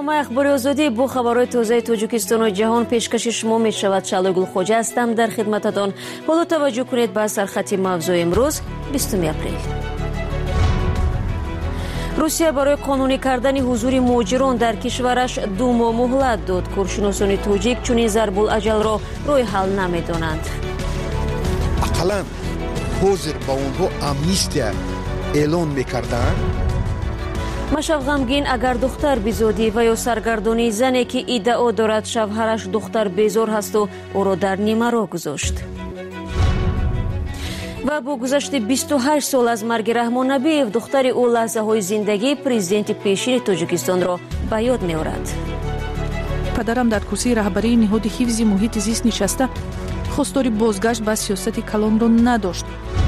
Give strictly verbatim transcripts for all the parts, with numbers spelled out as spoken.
برنامه اخباری آزادی با خبرهای تازه تاجیکستان و جهان پیشکش شما می شود. شعله گلخوجه هستم در خدمتتان. حالا توجه کنید به سرخط موضوع امروز بیستم اپریل. روسیه برای قانونی کردن حضور مهاجران در کشورش دو ماه مهلت داد. کارشناسان تاجیک چنین ضرب الاجل را راه حل نمی‌دانند. اقلا حاضر با اونها امنیستی اعلان می‌کردند. مشو غمگین اگر دختر بیزادی و یا سرگردانی زنی که ادعا دارد شوهرش دختر بیزار هست و او را در نیمه راه گذاشت. و با گذشت بیست و هشت سال از مرگ رحمان نبیев دختر او لحظه های زندگی پرزیدنت پیشین تاجیکستان را به یاد می‌آورد. پدرم در کرسی رهبری نهاد حفظ محیط زیست نشسته خواستار بازگشت به سیاست کلان را نداشت.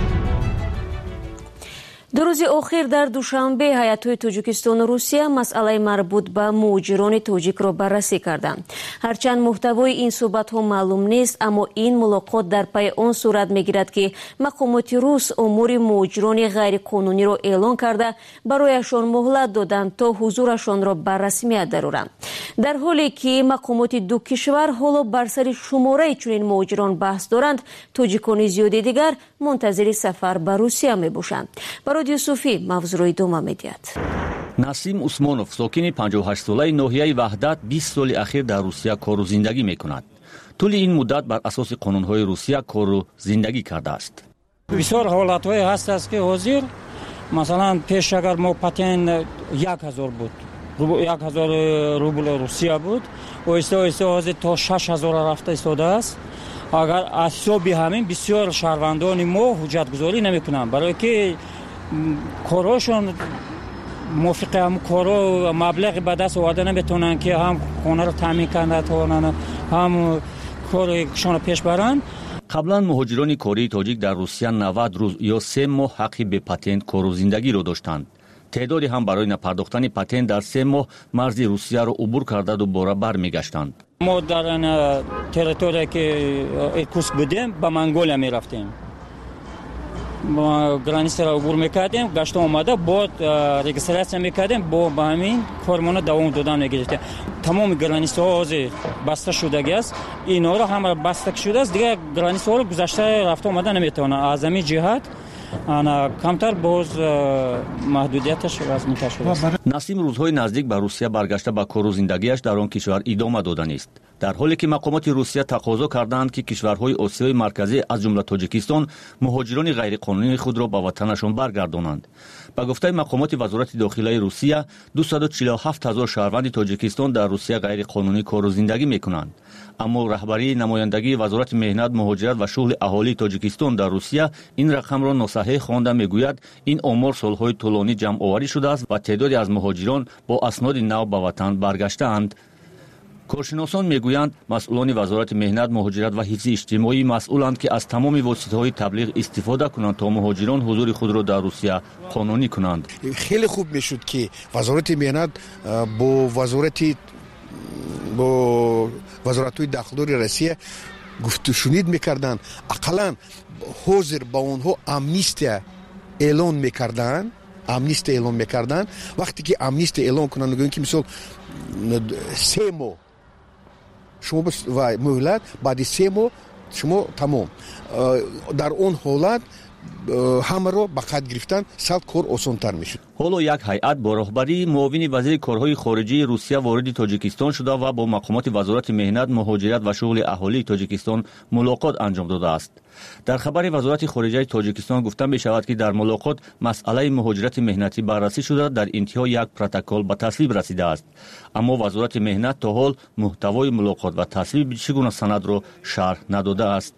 دو روز اخیر در دوشنبه هیئت‌های تاجیکستان و روسیه مسئله مربوط به مهاجران تاجیک را بررسی کردند. هرچند محتوای این صحبت‌ها معلوم نیست، اما این ملاقات در پی آن صورت می‌گیرد که مقامات روس امور مهاجران غیرقانونی را اعلان کرده برایشان مهلت دادند تا حضورشان را به رسمیت درآورند. در حالی که مقامات دو کشور حالا بر سر شماره چنین مهاجران بحث دارند، تاجیکان زیادی دیگر منتظر سفر به روسیه میباشند. رادیو صوفی موضوع را ادامه می‌دهد. نسیم عثمانوف ساکن پنجاه و هشت ساله ناحیه وحدت بیست سال اخیر در روسیه کار و زندگی می‌کند. طول این مدت بر اساس قانون‌های روسیه کار و زندگی کرده است. بسیار حالت‌های هست است که حاضر مثلا پیش اگر ما پاتن یک هزار بود، یک هزار روبل روسیه بود و ایستا ایستا حاضر تا شش هزار رفته ایستاده است. اگر حسابی همین بسیار شهروندان ما حجت گذاری نمی‌کنند برای که کاراشون موافق هم کارا مبلغ به دست آورده نمیتونن که هم خانه رو تامین کنن هم کارشون پیش برن. قبلا مهاجران کاری تاجیک در روسیه نود روز یا سه ماه حقی به پاتنت کار و زندگی را داشتند. تعدادی هم برای نپرداختن پاتنت در سه ماه مرز روسیه را عبور کرده دوباره برمیگشتند. ما در تریتوری که ایرکوتسک بودیم به منگولیا میرفتیم. ما گرانیسه را عبور میکردیم، گشت آمده بعد رجیستراسیون میکردیم، با به همین کارمون دوام دادن میگرفتیم. تمام گرانیسه ها از بسته شده است، اینا را هم بسته شده است، دیگه گرانیسه ها رو گذشته رفته آمده نمیتونه. از همین جهت انا کمتر باز محدودیتش وزنی شده است. نسیم روزهای نزدیک به روسیه برگشته به کار و زندگیش در آن کشور ادامه دادن است. در حالی که مقامات روسیه تقاضا کردند که کشورهای آسیای مرکزی از جمله تاجیکستان مهاجران غیرقانونی خود را به وطنشان برگردانند. به گفته مقامات وزارت داخلی روسیه دویست و چهل و هفت هزار شهروند تاجیکستان در روسیه غیرقانونی کار و زندگی میکنند. اما رهبری نمایندگی وزارت مهنت، مهاجرت و شغل اهالی تاجیکستان در روسیه این رقم را ناصحیح خوانده میگوید این آمار سالهای طولانی جمع آوری شده است و تعدادی از مهاجران با اسناد نو به وطن برگشته‌اند. کارشناسان میگویند مسئولان وزارت مهنت، مهاجرت و حفظ اجتماعی مسئولند که از تمام واسطه‌های تبلیغ استفاده کنند تا مهاجران حضور خود را در روسیه قانونی کنند. خیلی خوب میشد که وزارت مهنت با وزارت با وزارت‌های داخلی روسیه گفت و شنید میکردند، اقلا حاضر با اونها امنیستی اعلان میکردند امنیستی اعلان میکردند وقتی که امنیستی اعلان کنند میگن که مثلا سه ماه شما بس و مهلت بعد سه ماه شما تمام در اون حالت همه رو به قید گرفتن سال کار آسان‌تر میشد. حالا یک هیئت با رهبری معاون وزیر کارهای خارجی روسیه وارد تاجیکستان شده و با مقامات وزارت مهنت، مهاجرت و شغل اهالی تاجیکستان ملاقات انجام داده است. در خبر وزارت خارجه تاجیکستان گفته می شود که در ملاقات مسئله مهاجرت مهنتی بررسی شده، در انتها یک پروتکل به تصویب رسیده است. اما وزارت مهنت تا حال محتوای ملاقات و تصویب چگونه سند را شرح نداده است.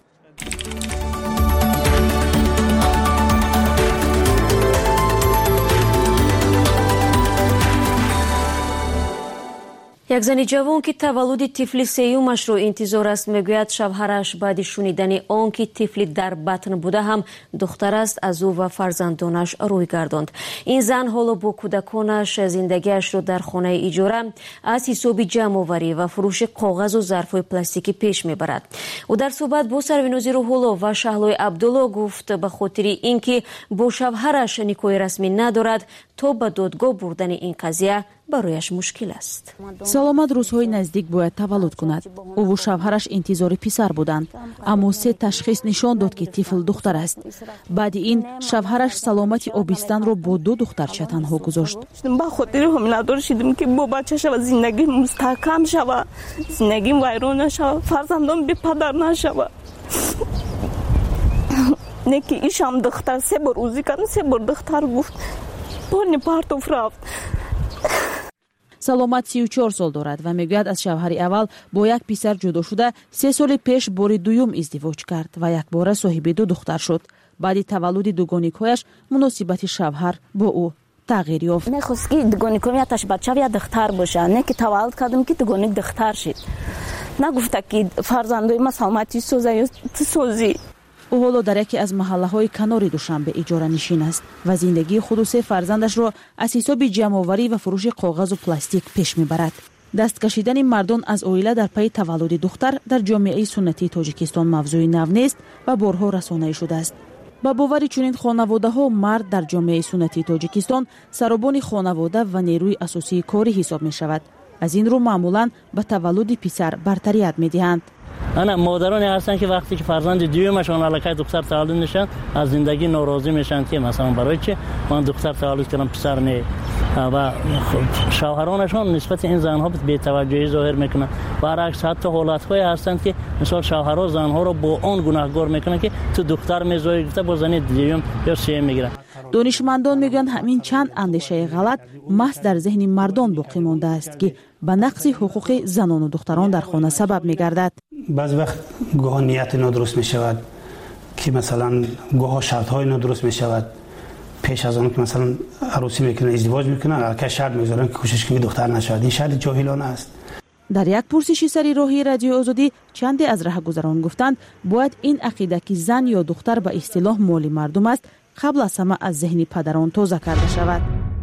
یک زن جوان که تولد طفل سیومش را انتظار است میگوید شوهرش بعد شنیدن آن که طفل در بطن بوده هم دختر است از او و فرزندانش روی گرداند. این زن حالا با کودکانش زندگیش را در خانه اجاره از حساب جمع آوری و فروش کاغذ و ظرف‌های پلاستیکی پیش میبرد. او در صحبت با سروینازی روح‌الله و شهلای عبدالله گفت به خاطر اینکه با شوهرش نکاح رسمی ندارد то ба додгоҳ бурдани ин қазия барояш мушкил аст. саломат рӯзҳои наздик бояд таваллуд кунад. Ову шавҳараш интизори писар буданд, аммо се ташхис нишон дод ки тифл духтар аст. баъди ин шавҳараш саломати обистанро бо ду духтарча танҳо гузошт. ба хотири ҳомиладор шидем ки бо бача шава, зиндагӣ мустаҳкам шава, зиндагим вайрон нашава, фарзандон бепадар нашава. не ки ишам духтар се бор ӯзӣ кард, се бор духтар гуфт. пони партов рафт. саломат си و چهار сол дорад ва мегӯяд аз шавҳари аввал бо як писар ҷудо шуда се соли пеш бори дуюм издивоҷ кард ва якбора соҳиби ду духтар шуд. баъди таваллуди дугоникҳояш муносибати шавҳар бо ӯ тағйир ёфт. мехост ки дугоникояташ бачав я духтар боша, не ки таваллуд кардам ки дугоник духтар шид. нагуфта ки фарзандои ма саломати соза ё ту созӣ. ӯ ҳоло дар яке аз маҳаллаҳои канори душанбе иҷоранишин аст ва зиндагии худу се фарзандашро аз ҳисоби ҷамъоварӣ ва фурӯши коғазу пластик пеш мебарад. даст кашидани мардон аз оила дар пайи таваллуди духтар дар ҷомеаи суннатии тоҷикистон мавзӯи нав нест ва борҳо расонаӣ шудааст. ба бовари чунин хонаводаҳо мард дар ҷомеаи суннатии тоҷикистон саробони хонавода ва нерӯи асосии корӣ ҳисоб мешавад. аз ин рӯ маъмулан ба таваллуди писар бартарият медиҳанд. انا مادرانی هستن که وقتی که فرزند دیومشون علاقه دختر تولد میشن از زندگی ناراضی میشن که مثلا برای چه من دختر تولد کردم پسر نه، و شوهرانشون نسبت این زنها بی توجهی ظاهر میکنن. برعکس حتی حالت‌هایی هستند که مثلا شوهرها زنها رو با اون گناهکار میکنن که تو دختر میذاری گفته با زن دیوم یا سه میگیرن. دانشمندان میگن همین چند اندیشه غلط محض در ذهن مردان باقی مانده است که به نقض حقوق زنان و دختران در خانه سبب میگردد. بعضی وقت گاه نیت نادرست میشود که مثلا گاه شرط های نادرست میشود. پیش از آن که مثلا عروسی میکنن ازدواج میکنن البته شرط میذارن که کوشش کنید دختر نشود. این شرط جاهلانه است. در یک پرسشی سری راهی رادیو آزادی چندی از راهگذران گفتند باید این عقیده که زن یا دختر به اصطلاح مال مردم است قبل از همه از ذهن پدران تازه کرده شود.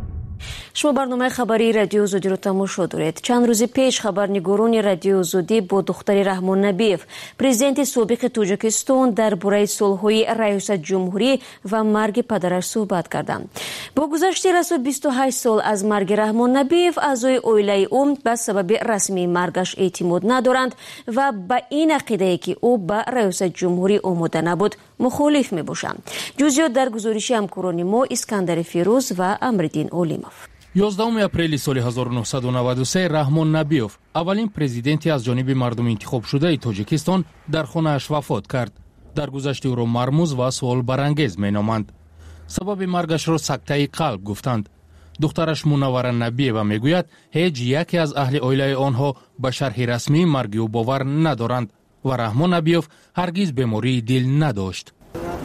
شما برنامه خبری رادیو زودی رو تماشا دارید. چند روز پیش خبرنگاران رادیو زودی با دختر رحمان نبیف پرزیدنت سابق تاجیکستان درباره صلح‌های رئیس جمهوری و مرگ پدرش صحبت کردند. با گذشت رسو بیست و هشت سال از مرگ رحمان نبیف اعضای عائله او به سبب رسمی مرگش اعتماد ندارند و به این عقیده که او به رئیس جمهوری آماده نبود مخالف میباشند. جزئیات در گزارش همکاران ما اسکندر فیروز و امرالدین اولیموف. یازدهم اپریل سال هزار و نهصد و نود و سه رحمان نبیوف اولین پرزیدنتی از جانب مردم انتخاب شده تاجیکستان در خانه‌اش وفات کرد. در گذشت او را مرموز و سوال برانگیز مینامند. سبب مرگش را سکته قلب گفتند. دخترش منوره نبیوه میگوید هیچ یکی از اهل عائله آنها به شرح رسمی مرگ او باور ندارند و رحمان نبیوف هرگز بیماری دل نداشت.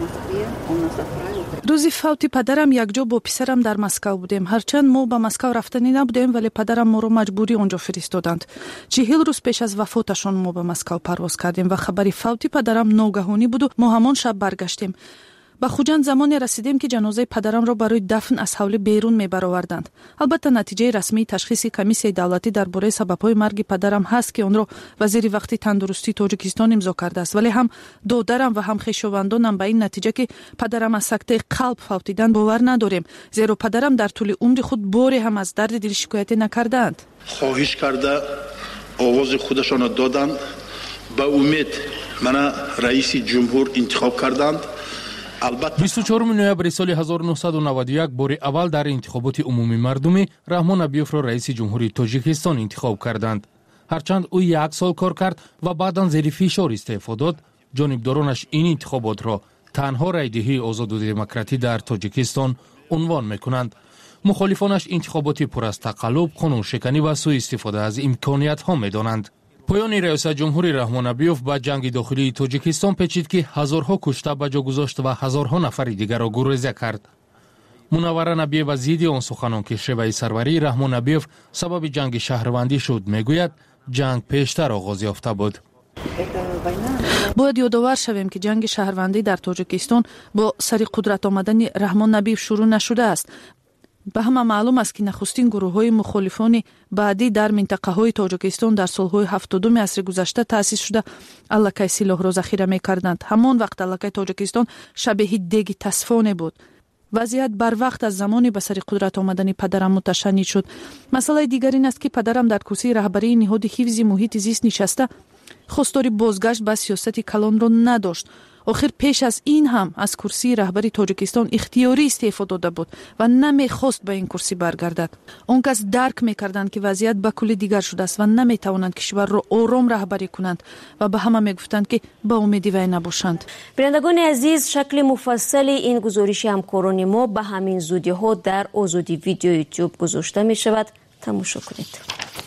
روزی فوتی پدرم یک جا با پسرم در مسکو بودیم. هرچند ما به مسکو رفتنی نبودیم ولی پدرم ما رو مجبوری اونجا فرستادند. چهل روز پیش از وفاتشون ما به مسکو پرواز کردیم و خبری فوتی پدرم ناگهانی بود و ما همان شب برگشتیم. به خوجند زمانی رسیدیم که جنازه پدرم را برای دفن از حوله بیرون میبرآوردند. البته نتیجه رسمی تشخیص کمیسیای دولتی درباره سبب‌های مرگ پدرم هست که آن را وزیر وقتی تندرستی تاجیکستان امضا کرده است، ولی هم دادرم و هم خویشاوندانم به این نتیجه که پدرم از سکته قلب فوتیدن باور نداریم، زیرا پدرم در طول عمر خود باری هم از درد دل شکایت نکردند. خواهش کرده آواز خودشان را دادند، به امید من رئیس جمهور انتخاب کردند. بیست و چهارم نوامبر سال هزار و نهصد و نود و یک بار اول در انتخابات عمومی مردمی رحمان نبیوف را رئیس جمهوری تاجیکستان انتخاب کردند. هرچند او یک سال کار کرد و بعداً زیر فشار استعفا داد، جانبدارانش این انتخابات را تنها رایدهی آزاد و دموکراتی در تاجیکستان عنوان میکنند. مخالفانش انتخابات پر از تقلب، قانون شکنی و سوء استفاده از امکانیت ها میدانند. پایان رئیس جمهوری رحمان نبیوف با جنگ داخلی تاجیکستان پیچید که هزارها کشته به جا گذاشت و هزارها نفر دیگر را گریزه کرد. منوره نبیوف ضد آن سخنان که شیوه سروری رحمان نبیوف سبب جنگ شهروندی شد میگوید جنگ پیشتر آغاز یافته بود. باید یادآور شویم که جنگ شهروندی در تاجیکستان با سر قدرت آمدن رحمان نبیوف شروع نشده است. به همه معلوم است که نخستین گروه‌های مخالفان بعدی در منطقه‌های تاجیکستان در سال‌های هفتادم عصر گذشته تأسیس شده الکای سلاح را ذخیره می‌کردند. همان وقت الکای تاجیکستان شبیه دیگ تصفانه بود. وضعیت بر وقت از زمانی به سر قدرت آمدن پدرم متشنج شد. مسئله دیگر این است که پدرم در کرسی رهبری نهاد حفظ محیط زیست نشسته خواستار بازگشت به سیاست کلان را نداشت. آخر پیش از این هم از کرسی رهبری تاجیکستان اختیاری استعفا داده بود و نمیخواست به این کرسی برگردد. آن کس درک میکردند که وضعیت به کلی دیگر شده است و نمیتوانند کشور را آرام رهبری کنند و به همه میگفتند که به امید وی نباشند. بینندگان عزیز، شکل مفصل این گزارش همکاران ما به همین زودی ها در آزادی ویدیو یوتیوب گذاشته می شود. تماشا کنید.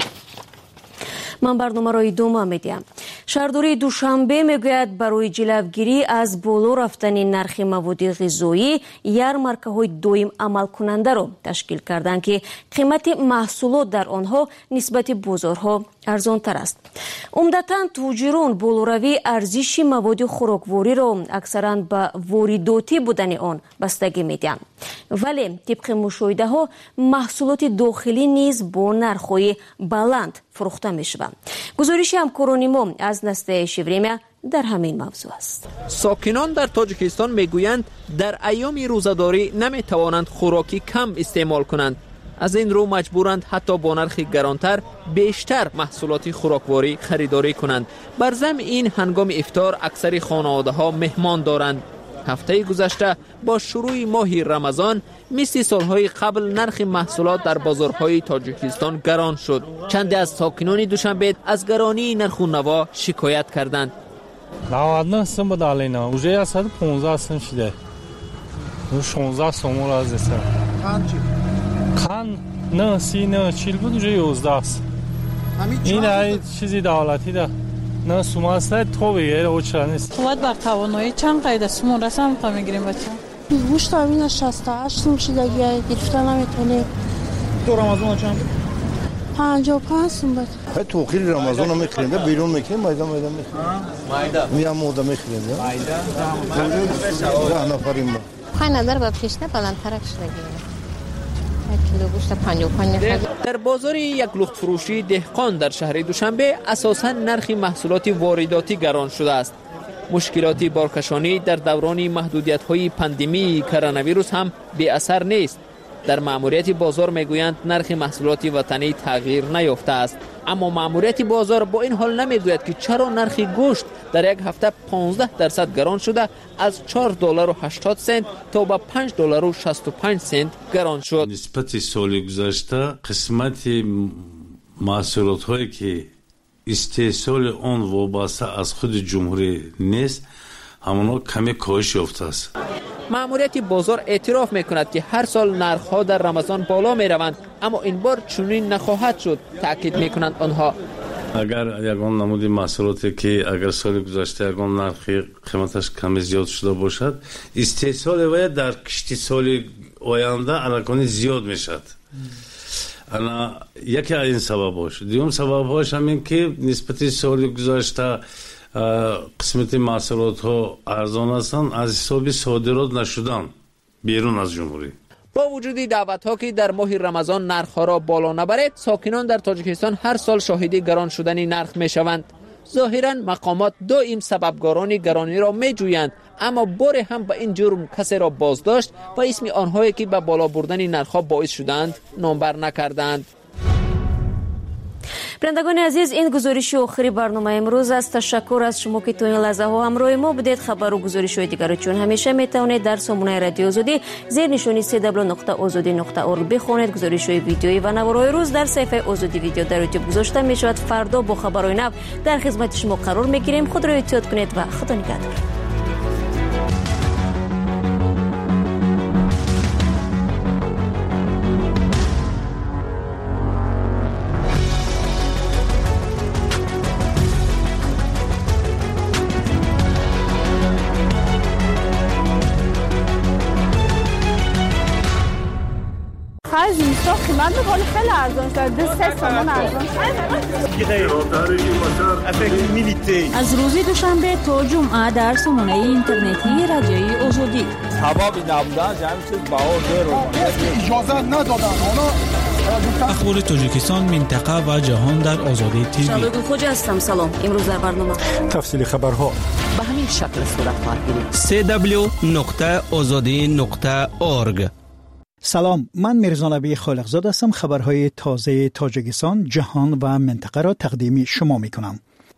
من برنامه را ادامه میدم. شهرداری دوشنبه میگوید برای جلوگیری از بالا رفتن نرخ مواد غذایی یارمارکه‌های دویم عمل کننده را تشکیل کردند که قیمت محصولات در آنها نسبت بازارها ارزان تر است. عمدتاً تاجران بالاروی ارزش مواد خوراکواری را اکثراً به وارداتی بودن آن بستگی میدهند. ولی طبق مشاهده ها محصولات داخلی نیز با نرخ‌های بلند فروخته میشوند. گزارش همکاران ما از نستعیش وریمه در همین موضوع است. ساکنان در تاجیکستان میگویند در ایام روزاداری نمیتوانند خوراکی کم استعمال کنند. از این رو مجبورند حتی با نرخ گرانتر بیشتر محصولات خوراکواری خریداری کنند. بر ضمن این هنگام افطار اکثر خانواده ها مهمان دارند. هفته گذشته با شروع ماه رمضان مثل سالهای قبل نرخ محصولات در بازارهای تاجیکستان گران شد. چند از ساکنان دوشنبه از گرانی نرخ و نوا شکایت کردند. نود سم بود علینا. اوجه صد و پانزده سم شده. شانزده سم را از است. خان نه سی نه چهل بود اوجه یازده است. این ای چیزی دولتی ده. نه سوما است تو بگیر او چرا نیست. قوت بر توانایی چند قید سوما رسم تا میگیریم بچه. گوشت همین شصت و هشت سم شده گرفتن نمیتونه. تو رمضان چند؟ پنجاه و پنج سم بود. تو خیلی رمضان هم میخریم بیرون میکنیم مایده مایده میخریم. مایده. میام مودا میخریم. مایده. ده نفریم ما. خواهی نظر با پیشنه بلندترک شده گیریم. در بازار یک لخت فروشی دهقان در شهر دوشنبه اساساً نرخ محصولات وارداتی گران شده است. مشکلات بارکشانی در دوران محدودیت‌های پاندمی کرونا ویروس هم بی اثر نیست. در مأموریت بازار میگویند نرخ محصولات وطنی تغییر نیافته است، اما مأموریت بازار با این حال نمیگوید که چرا نرخ گوشت در یک هفته پانزده درصد گران شده از چهار دلار و هشتاد سنت تا به پنج دلار و شصت و پنج سنت گران شد. نسبت سال گذشته قسمت محصولات هایی که استحصال آن وابسته از خود جمهوری نیست همونا کمی کاهش یافته است. مأموریت بازار اعتراف میکند که هر سال نرخ‌ها در رمضان بالا میروند، اما این بار چنین نخواهد شد. تاکید میکنند آنها اگر یگان نمودی محصولاتی که اگر سال گذشته یگان نرخ قیمتش کمی زیاد شده باشد استحصال وی در کشتی سال آینده الکانی زیاد میشد. انا یکی این سبب باشه. دیگه سببش همین که نسبت سال گذشته قسمت محصولات ها ارزان هستند از حساب صادرات نشدن بیرون از جمهوری. با وجود دعوت ها که در ماه رمضان نرخ ها را بالا نبرد، ساکنان در تاجیکستان هر سال شاهد گران شدن نرخ می شوند. ظاهرا مقامات دائم سببگاران گرانی را می جویند، اما بار هم به این جرم کسی را بازداشت و اسم آنهایی که به بالا بردن نرخ ها باعث شدند نامبر نکردند. بینندگان عزیز، این گزارش آخری برنامه امروز است. تشکر از شما که تا این لحظه ها همراه ما بودید. خبر و گزارش های دیگر چون همیشه میتونید در سامانه رادیو آزادی زیر نشانی سی دبلیو نقطه آزادی نقطه اورگ بخونید. گزارش های ویدیویی و نوارهای روز در صفحه آزادی ویدیو در یوتیوب گذاشته می شود. فردا با خبرهای نو در خدمت شما قرار میگیریم. خود را احتیاط کنید و خدا نگهدار. زمستان قیمت بکنه خیلی ارزان شد. دو سه سامان ارزان شد. از روز دوشنبه تا جمعه در سامانه اینترنتی رادیوی آزادی. هوا بی نبودن جمعی چیز باور داره. اجازه ندادن. اونا اخبار تاجیکستان، منطقه و جهان در آزادی تیوی. شادو خوج هستم. سلام. امروز در برنامه تفصیل خبرها به همین شکل صورت خواهد گرفت. سی دبلیو نقطه آزادی نقطه اورگ. سلام، من میرزا نبی خالقزاده هستم. خبرهای تازه تاجیکستان، جهان و منطقه را تقدیم شما میکنم.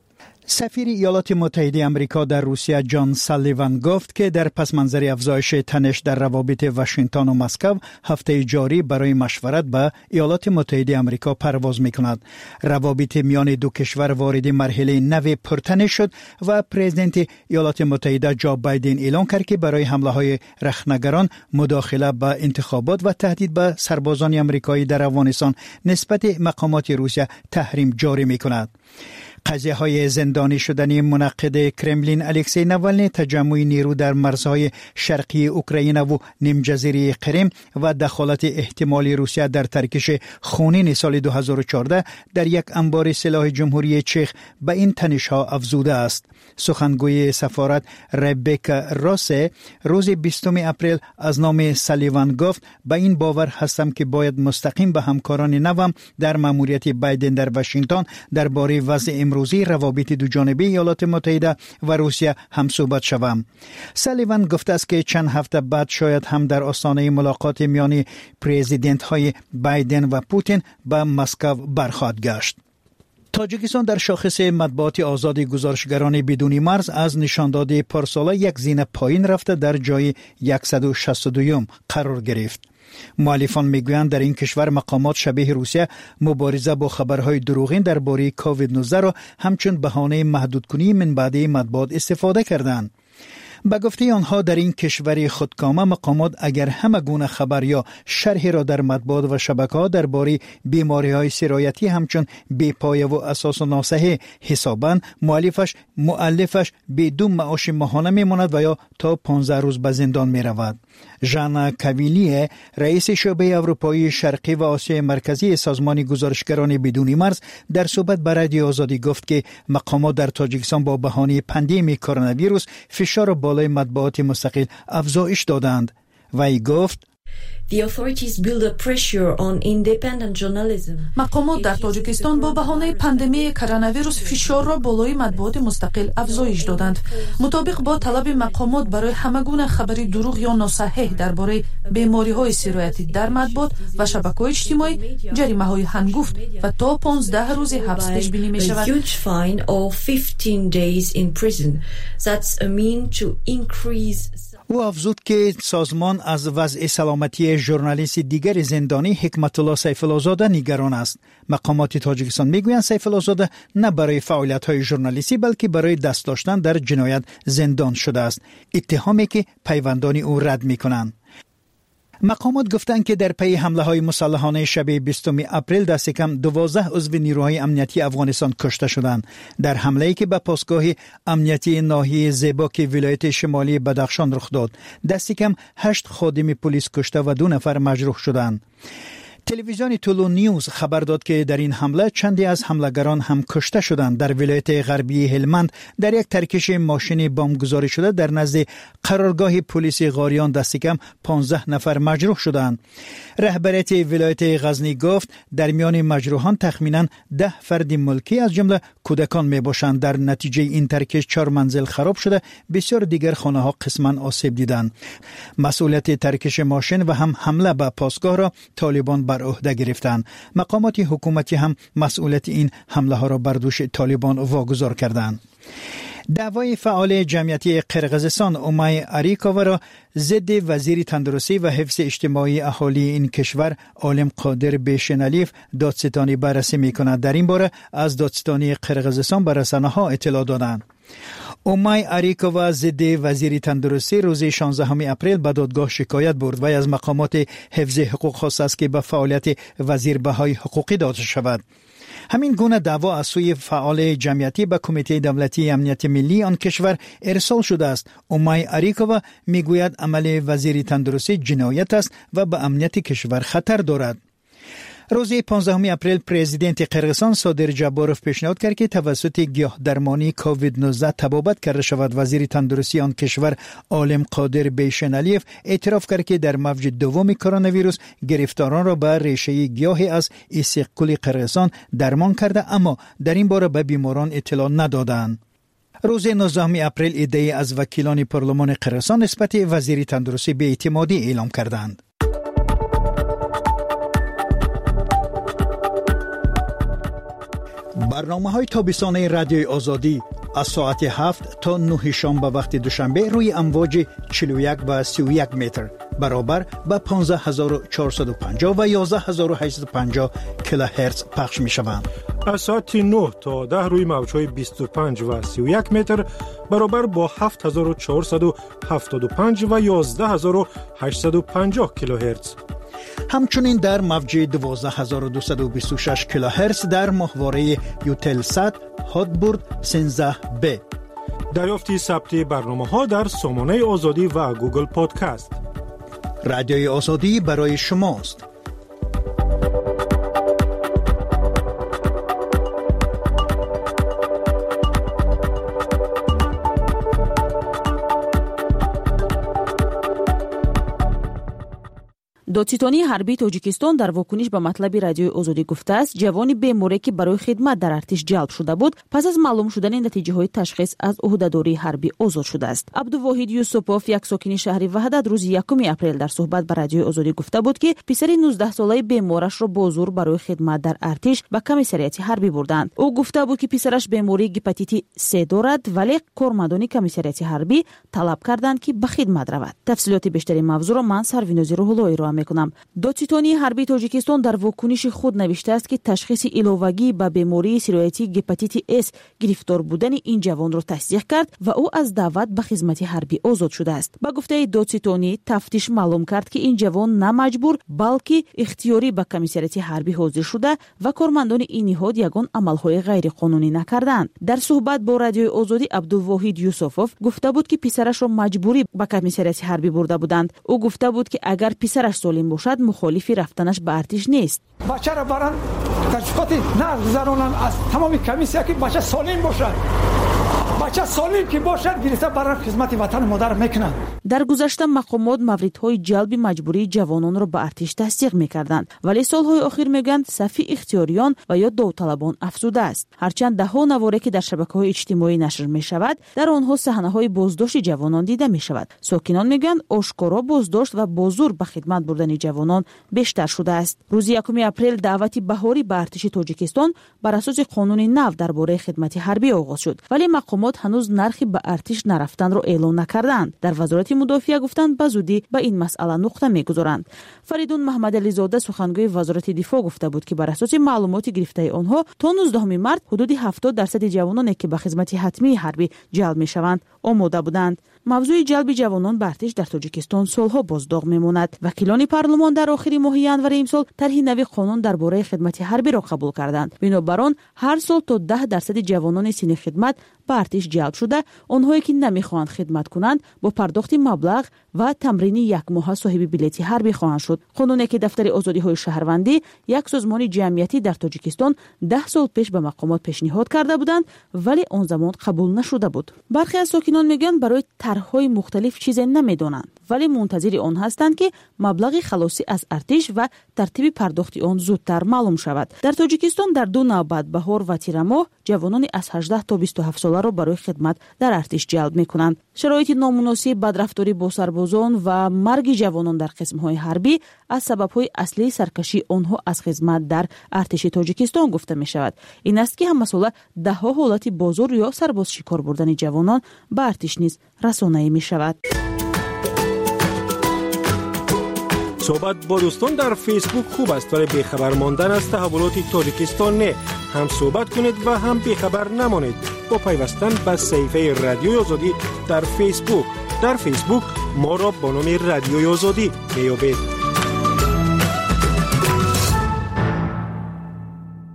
سفیر ایالات متحده آمریکا در روسیه جان سالیوان گفت که در پس منظر افزایش تنش در روابط واشنگتن و مسکو هفته جاری برای مشورت به ایالات متحده آمریکا پرواز میکند. روابط میان دو کشور وارد مرحله نو پرتنش شد و پرزیدنت ایالات متحده جو بایدن اعلام کرد که برای حمله های رخنگران، مداخله به انتخابات و تهدید به سربازان آمریکایی در افغانستان نسبت مقامات روسیه تحریم جاری میکند. قضیه های زندانی شدنی منعقد کرملین الکسی ناوالنی، تجمع نیرو در مرزهای شرقی اوکراین و نیم جزیره کریم و دخالت احتمالی روسیه در ترکش خونین سال دو هزار و چهارده در یک انبار سلاح جمهوری چک به این تنش ها افزوده است. سخنگوی سفارت ربکا راس روز بیستم اپریل از نام سالیوان گفت: به این باور هستم که باید مستقیم به همکاران نوم در مأموریت بایدن در واشنگتن درباره وضع امروزی روابط دو جانبه ایالات متحده و روسیه هم صحبت شوم. سالیوان گفته است که چند هفته بعد شاید هم در آستانه ملاقات میان پرزیدنت های بایدن و پوتین به مسکو برخواهد گشت. تاجیکستان در شاخص مطبوعات آزاد گزارشگران بدون مرز از نشانداد پارسال یک زین پایین رفته در جای صد و شصت و دو قرار گرفت. مؤلفان میگویند در این کشور مقامات شبیه روسیه مبارزه با خبرهای دروغین درباره کووید نوزده را همچون بهانه محدود کنی منبعد مطبوعات استفاده کردند. به گفته آنها در این کشور خودکامه مقامات اگر همه گونه خبر یا شرح را در مطبوعات و شبکه‌ها درباره بیماری‌های سرایتی همچون بی‌پایه و اساس و ناصحیح حسابند، مؤلفش مؤلفش بدون معاش ماهانه میماند و یا تا پانزده روز به زندان میرود. ژانا کاویلی، رئیس شعبه اروپایی شرقی و آسیای مرکزی سازمان گزارشگران بدون مرز، در صحبت با رادیو آزادی گفت که مقامات در تاجیکستان با بهانه پاندمی کرونا ویروس فشار بالای مطبوعات مستقل افزایش دادند. وی گفت: مقامات در تاجیکستان با بهانه پاندمی کرونا ویروس فشار را بالای مطبوعات مستقل افزایش دادند. مطابق با طلب مقامات برای همگونه خبری دروغ یا ناصحیح درباره بیماری‌های سرایتی در مطبوعات و شبکه‌های اجتماعی جریمه‌های هنگفت و تا پانزده روز حبس پیش بینی می‌شود. او افزود که سازمان از وضع سلامتی ژورنالیست دیگر زندانی حکمت الله سیف الله زاده نگران است. مقامات تاجیکستان میگویند سیف الله زاده نه برای فعالیت‌های ژورنالیستی بلکه برای دست داشتن در جنایت زندان شده است، اتهامی که پیوندان او رد می‌کنند. مقامات گفتند که در پی حمله های مسلحانه شب بیستم اپریل دست کم دوازده عضو نیروهای امنیتی افغانستان کشته شدند در حمله‌ای که به پاسگاه امنیتی ناحیه زیباک ولایت شمالی بدخشان رخ داد. دست کم هشت خادم پلیس کشته و دو نفر مجروح شدند. تلویزیون تولو نیوز خبر داد که در این حمله چندی از حملگران هم کشته شدند. در ولایت غربی هلمند در یک ترکش ماشین بمبگذاری شده در نزد قرارگاه پلیس غاریان دست کم پانزده نفر مجروح شدند. رهبریت ولایت غزنی گفت در میان مجروحان تخمینا ده فرد ملکی از جمله کودکان می باشند. در نتیجه این ترکش چهار منزل خراب شده، بسیار دیگر خانه ها قسما آسیب دیدند. مسئولیت ترکش ماشین و هم حمله به پاسگاه را طالبان بر عهده گرفتند. مقامات حکومتی هم مسئولیت این حمله ها را بر دوش طالبان واگذار کردند. دعوای فعال جمعیتی قرقیزستان اومای اریکووا را ضد وزیر تندرستی و حفظ اجتماعی اهالی این کشور عالم قادر بیشنالیف دادستانی بررسی می‌کند. در این باره از دادستانی قرقیزستان به رسانه‌ها اطلاع دادند. اومای اریکووا ضد وزیر تندرستی روز شانزدهم اپریل به دادگاه شکایت برد و از مقامات حفظ حقوق خواست است که به فعالیت وزیر بهای حقوقی داده شود. همین گونه دعوا از سوی فعال جمعیتی به کمیته دولتی امنیت ملی آن کشور ارسال شده است. اومای اریکووا میگوید عمل وزیر تندرستی جنایت است و به امنیت کشور خطر دارد. روز پانزدهم اپریل پرزیدنت قرقیزستان صادر جباروف پیشنهاد کرد که توسط گیاه درمانی کووید نوزده تبابت کرده شود. وزیر تندرستی آن کشور عالم قادر بیشنالیف اعتراف کرد که در موج دوم کرونا ویروس گرفتاران را به ریشه گیاهی از ایسیقکل قرقیزستان درمان کرده، اما در این باره به بیماران اطلاع ندادند. روز نوزدهم اپریل ایده از وکیلان پارلمان قرقیزستان نسبت وزیر تندرستی بی‌اعتمادی اعلام کردند. برنامه‌های تابستانه رادیوی آزادی از ساعت هفت تا نه شنبه وقت دوشنبه روی امواج چهل و یک و سی و یک متر برابر به پانزده هزار و چهارصد و پنجاه و یازده هزار و هشتصد و پنجاه کیلوهرتز پخش می‌شوند. از ساعت نه تا ده روی موج‌های بیست و پنج و سی و یک متر برابر با هفت هزار و چهارصد و هفتاد و پنج و یازده هزار و هشتصد و پنجاه کیلوهرتز. همچنین در موج دوازده هزار و دویست و بیست و شش کیلوهرتز در ماهواره یوتلسات هاتبورد سیزده بی. دریافت ثبت برنامه‌ها در سامانه آزادی و گوگل پادکست. رادیوی آزادی برای شماست. دادستانی حربی تاجیکستان در واکنش به مطلب رادیوی آزادی گفته است جوانی بیماری که برای خدمت در ارتش جلب شده بود پس از معلوم شدن نتیجه های تشخیص از عهدهداری حربی آزاد شده است. عبدالواحد یوسفوف یک ساکن شهر وحدت روز یکم اپریل در صحبت با رادیوی آزادی گفته بود که پسر نوزده ساله بیمارش را با زور برای خدمت در ارتش به کمیسریات حربی بردند. او گفته بود که پسرش بیماری هپاتیت سی دارد ولی کارمندان کمیسریات حربی طلب کردند که به خدمت رود. تفصیلات بیشتری موضوع را من سروینوز روح‌اللهی را میکنم. دادستانی حربی تاجیکستان در واکنش خود نوشته است که تشخیص ایلوگی به بیماری سیرویتی هپاتیت اس گرفتار بودن این جوان را تصدیق کرد و او از دعوت به خدمت حربی آزاد شده است. با گفته دادستانی تفتیش معلوم کرد که این جوان نه مجبور بلکه اختیاری به کمیسریات حربی حاضر شده و کارمندان این نهاد یگان عملهای غیر قانونی نکردند. در صحبت با رادیوی آزادی عبدالواحد یوسفوف گفته بود که پسرش را مجبوری به کمیسریات حربی برده بودند. او گفته بود که اگر پسرش سالم باشد مخالفی رفتنش به ارتش نیست. بچه را برن تشخیصات نگذارونن از تمام کمیسیا که بچه سالم باشد. بچه سالم که باشد گرفته برای خدمت وطن مادر میکنند. در گذشته مقامات موردهای جلب مجبوری جوانان را به ارتش تصدیق میکردند ولی سالهای اخیر میگن صفی اختیاریان و یا داوطلبان افزوده است. هرچند ده ها نواره که در شبکه‌های اجتماعی نشر میشود در آنها صحنه‌های بازداشت جوانان دیده میشود. ساکنان میگن آشکارا بازداشت و بازور به خدمت بردن جوانان بیشتر شده است. روز یکم اپریل دعوت بهاری به ارتش تاجیکستان بر اساس قانون نو درباره خدمت حربی آغاز شد ولی مقامات هنوز نرخی به ارتش نرفتن را اعلام نکردند. در وزارت مدافعه گفتند به زودی به این مسئله نقطه میگذارند. فریدون محمد علی زاده سخنگوی وزارت دفاع گفته بود که بر اساس معلومات گرفته آنها تا نوزدهم مارس حدود هفتاد درصد جوانانی که به خدمت حتمی حربی جلب میشوند آماده بودند. موضوع جلب جوانان به ارتش در تاجیکستان سالها بازداغ میماند. وکیلان پارلمان در آخر ماه ژانویه امسال طرح نوی قانون درباره خدمت حربی را قبول کردند. بنابر آن هر سال تا ده درصد جوانان سن خدمت به ارتش جلب شده آنهایی که نمیخواهند خدمت کنند با پرداخت مبلغ و تمرین یک ماه صاحب بلیط حربی خواهند شد. قانونی که دفتر آزادی‌های شهروندی یک سازمان جمعیتی در تاجیکستان ده سال پیش به مقامات پیشنهاد کرده بودند ولی آن زمان قبول نشده بود. برخی از ساکنان میگن برای طرح‌های مختلف چیزی نمیدونند ولی منتظر آن هستند که مبلغ خلاصی از ارتش و ترتیب پرداخت آن زودتر معلوم شود. در تاجیکستان در دو نوبت بهار و تیر ماه جوانان از هجده تا بیست و هفت ساله را برای خدمت در ارتش جلب میکنند. شرایط نامناسب، بدرفتاری با سربازان و مرگ جوانان در قسم‌های حربی از سبب‌های اصلی سرکشی آنها از خدمت در ارتش تاجیکستان گفته می شود. این است که هم مسئله ده ها حالت بازار یا سرباز شکار بردن جوانان به ارتش نیز رسانه‌ای می شود. صحبت با دوستان در فیسبوک خوب است ولی بیخبر ماندن از تحولات تاجیکستان نه. هم صحبت کنید و هم بیخبر نمانید با پیوستن به صفحه رادیوی آزادی در فیسبوک. در فیسبوک ما را با نام رادیوی آزادی میابید.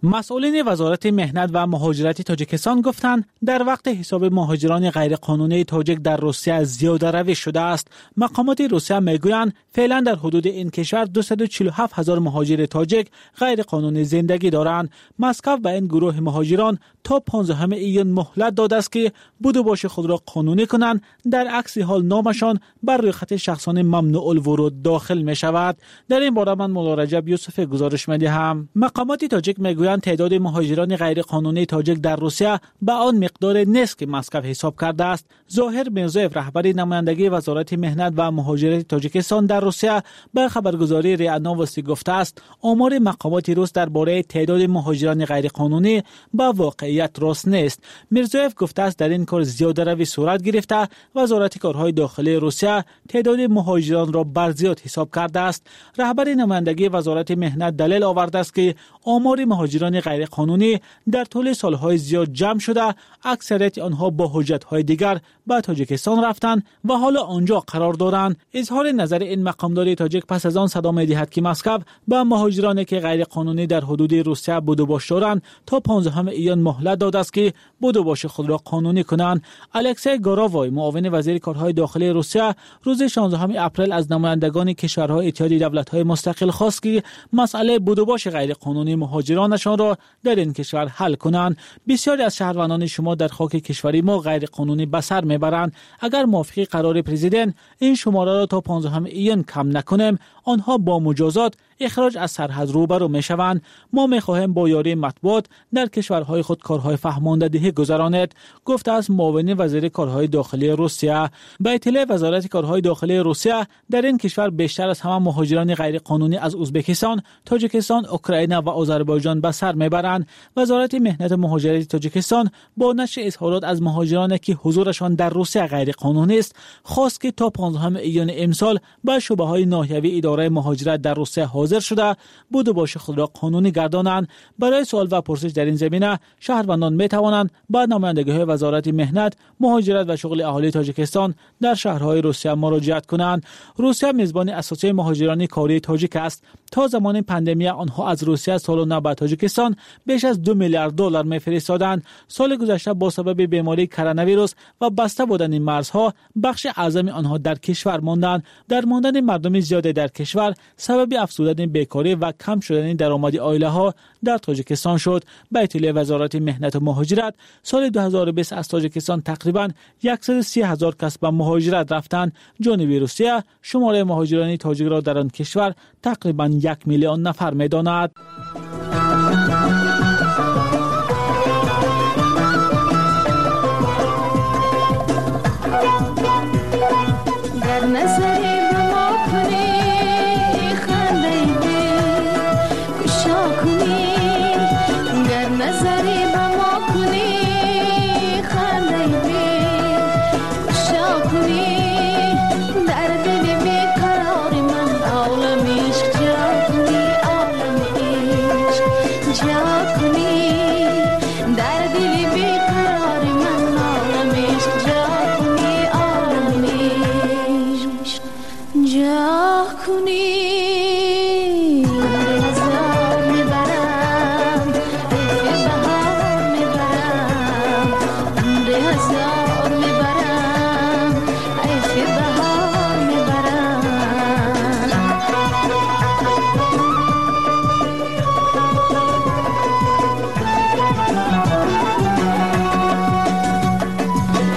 مسئولین وزارت مهنت و مهاجرت تاجیکستان گفتند در وقت حساب مهاجران غیرقانونی تاجیک در روسیه زیاده روی شده است. مقامات روسیه میگویند فعلا در حدود این کشور دویست و چهل و هفت هزار مهاجر تاجیک غیرقانونی زندگی دارند. مسکو به این گروه مهاجران تا پانزدهم ایون مهلت داده است که بود و باش خود را قانونی کنند، در عکس حال نامشان بر روی خط شخصان ممنوع الورود داخل می شود. در این باره من مولا رجب یوسف گزارش می دهم. مقامات تاجیک میگویند تعداد مهاجران غیرقانونی تاجیک در روسیه به آن مقدار نیست که مسکو حساب کرده است. ظاهر میرزایف رهبر نمایندگی وزارت مهنت و مهاجرت تاجیکستان در روسیه به خبرگزاری ریا نووستی گفته است آمار مقامات روس درباره تعداد مهاجران غیرقانونی با واقعیت راست نیست. میرزایف گفته است در این کار زیاده روی صورت گرفته وزارت کارهای داخلی روسیه تعداد مهاجران را بر زیاد حساب کرده است. رهبر نمایندگی وزارت مهنت دلیل آورده است که آمار مهاجران غیرقانونی در طول سالهای زیاد جمع شده، اکثریت آنها با حجت‌های دیگر به تاجیکستان رفتند و حالا آنجا قرار دارند. اظهار نظر این مقامدار تاجیک پس از آن صدا می‌دهد که مسکو به مهاجرانی که غیرقانونی در حدود روسیه بود و باش دارند تا پانزدهم ایون مهلت داده است که بود و باش خود را قانونی کنند. الکسی گاراوای معاون وزیر کارهای داخلی روسیه روز شانزدهم اپریل از نمایندگان کشورهای اتحادیه دولت‌های مستقل خواست که مسئله بود و باش غیرقانونی مهاجرانشان را در این کشور حل کنند. بسیاری از شهروندان شما در خاک کشوری ما غیرقانونی به سر میبرند. اگر موافقی قرار پرزیدنت این شماره را تا پانزدهم ایون کم نکنیم، آنها با مجازات اخراج از سرحد روبرو میشوند. ما میخواهیم با یاری مطبوعات در کشورهای خود کارهای فهماندهی گذرانید، گفته است معاون وزیر کارهای داخلی روسیه. به اطلاع وزارت کارهای داخلی روسیه در این کشور بیشتر از همه مهاجران غیرقانونی از ازبکستان، تاجیکستان، اوکراین و آذربایجان به سر میبرند. وزارت مهنت مهاجرت تاجیکستان با نشر اظهارات از مهاجرانی که حضورشان در روسیه غیرقانونی است خواست که تا پانزدهم ایون امسال به شعبه‌های ناحیوی اداره مهاجرت در روسیه حاضر شده بود و باش خود را قانونی گردانند. برای سوال و پرسش در این زمینه شهروندان می توانند به نمایندگی‌های وزارت مهنت، مهاجرت و شغل اهالی تاجیکستان در شهرهای روسیه مراجعت کنند. روسیه میزبان اساسی مهاجران کاری تاجیک است. تا زمان پاندمی آنها از روسیه سالانه به تاجیکستان بیش از دو میلیارد دلار می‌فرستادند. سال گذشته با سبب بیماری کرونا ویروس و بسته بودن این مرزها بخش اعظم آنها در کشور ماندند. در ماندن مردم زیاد در کشور سبب افزودن بیکاری و کم شدن درآمد عائله‌ها در تاجیکستان شد. به اطلاع وزارت مهنت و مهاجرت سال دو هزار و بیست از تاجیکستان تقریباً صد و سی هزار کس به مهاجرت رفتند. جانب روسیه شماره مهاجران تاجیک را در آن کشور تقریباً یک میلیون نفر می‌داند.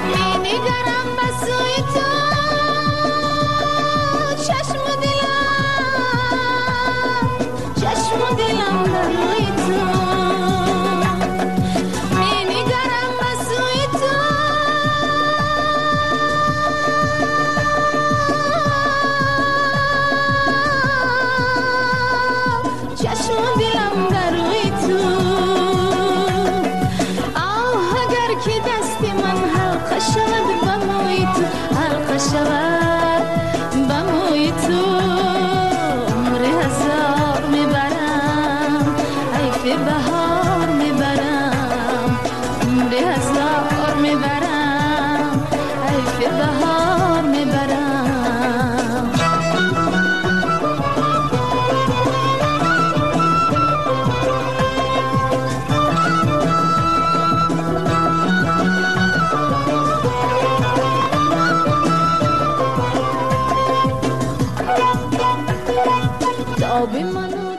چشم و دلم آب منو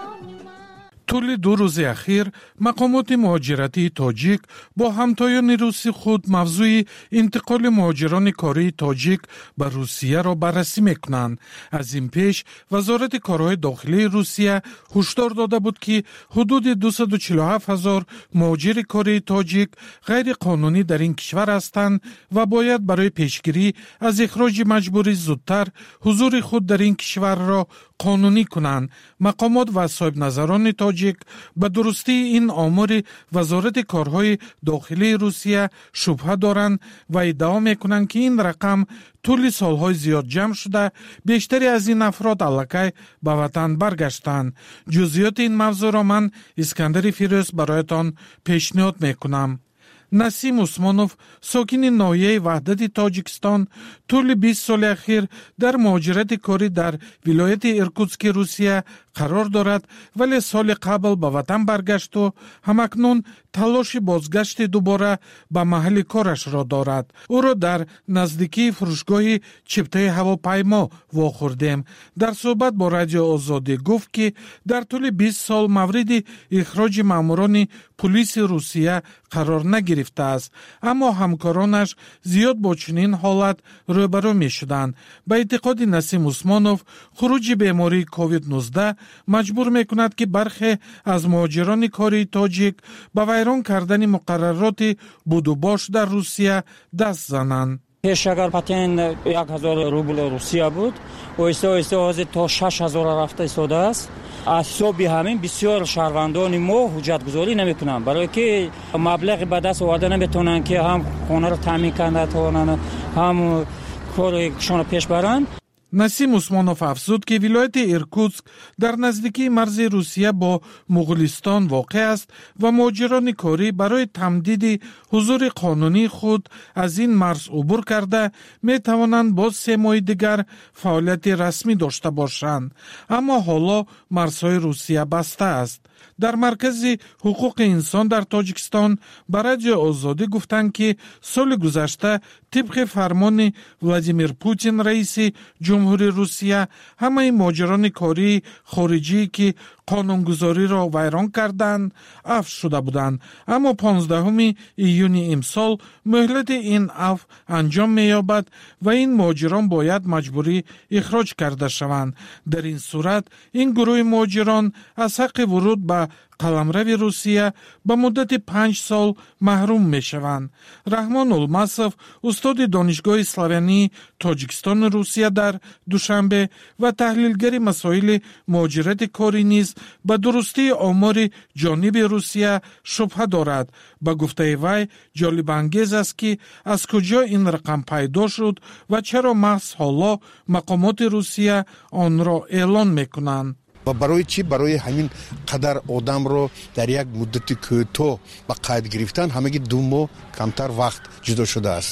طول دو روز اخیر مقامات مهاجرتی تاجیک با همتایان روسی خود موضوع انتقال مهاجران کاری تاجیک به روسیه را بررسی میکنند. از این پیش وزارت کارهای داخلی روسیه هشدار داده بود که حدود دویست و چهل و هفت هزار مهاجر کاری تاجیک غیر قانونی در این کشور هستند و باید برای پیشگیری از اخراج مجبوری زودتر حضور خود در این کشور را قانونی کنند. مقامات و صاحب نظران تاجیک به درستی این آمار وزارت کارهای داخلی روسیه شبهه دارند و ادعا میکنند که این رقم طول سالهای زیاد جمع شده بیشتری از این افراد علکی به وطن برگشتند. جزئیات این موضوع را من اسکندر فیروز برایتان پیشنهاد میکنم. نسیم عثمانوف ساکن ناحیه وحدت تاجیکستان طول بیست سال اخیر در مهاجرت کاری در ولایت ایرکوتسک روسیه قرار دارد، ولی سال قبل به وطن برگشت و همکنون تلاش بازگشت دوباره به محل کارش را دارد. او را در نزدیکی فروشگاه چپتای هواپیما واخوردیم. در صحبت با رادیو آزادی گفت که در طول بیست سال مورد اخراج ماموران پلیس روسیه قرار نگرفته است، اما همکارانش زیاد با چنین حالت روبرو می شدند. به اعتقاد نسیم عثمانوف خروج بیماری کووید نوزده مجبور می کند که برخی از مهاجران کاری تاجیک به ویران کردن مقررات بود و باش در روسیه دست زنند. پیش اگر پاتین یک هزار روبل روسیه بود و ایستا ایستا از تا شش هزار رفته ایستاده است. از حساب همین بسیار شهروندان ما حجت گذاری نمی کنند، برای که مبلغ به دست آورده نمیتونن که هم خانه را تامین کنند هم کارشان پیش برند. نسیم عثمانوف افزود که ولایت ایرکوتسک در نزدیکی مرز روسیه با مغولستان واقع است و مهاجران کاری برای تمدید حضور قانونی خود از این مرز عبور کرده می توانند باز سه ماه دیگر فعالیت رسمی داشته باشند، اما حالا مرزهای روسیه بسته است. در مرکز حقوق انسان در تاجیکستان به رادیو آزادی گفتند که سال گذشته طبق فرمان ولادیمیر پوتین رئیس جمهوری روسیه همه مهاجران کاری خارجی که قانونگذاری را ویران کردند عفو شده بودند، اما پانزدهم ایون امسال مهلت این عفو انجام می‌یابد و این مهاجران باید مجبوری اخراج کرده شوند. در این صورت این گروه مهاجران از حق ورود به قلمرو روسیه به مدت پنج سال محروم می شوند. رحمان الماسف استاد دانشگاه اسلامی تاجیکستان روسیه در دوشنبه و تحلیلگر مسائل مهاجرت کاری نیز به درستی آمار جانب روسیه شبهه دارد. به گفته وی جالب انگیز است که از کجا این رقم پیدا شد و چرا محض حالا مقامات روسیه آن را اعلان می کنند. و برای چی؟ برای همین قدر آدم رو در یک مدت کوتاه با قید گرفتن همگی دو ماه کمتر وقت جدا شده است.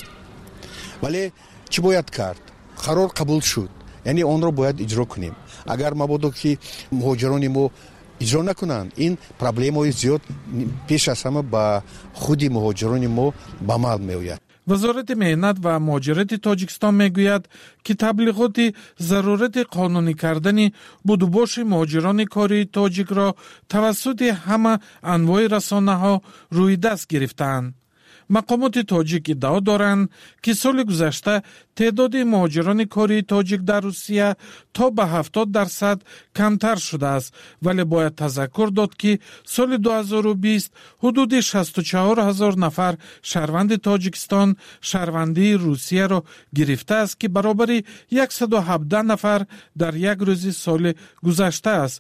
ولی چی باید کرد؟ قرار قبول شد، یعنی آن رو باید اجرا کنیم. اگر مبادا که مهاجران ما اجرا نکنند این پرابلم های زیاد پیش از همه با خودی مهاجران ما به عمل می آید. وزارت مهنت و مهاجرت تاجیکستان میگوید که تبلیغات ضرورت قانونی کردن بودوباش مهاجران کاری تاجیک را توسط همه انواع رسانه‌ها روی دست گرفتند. مقامات تاجیک ادعا دارند که سال گذشته تعداد مهاجران کاری تاجیک در روسیه تا به هفتاد درصد کمتر شده است، ولی باید تذکر داد که سال دو هزار و بیست حدود شصت و چهار هزار نفر شهروند تاجیکستان شهروندی روسیه را گرفته است که برابر صد و هفده نفر در یک روز سال گذشته است.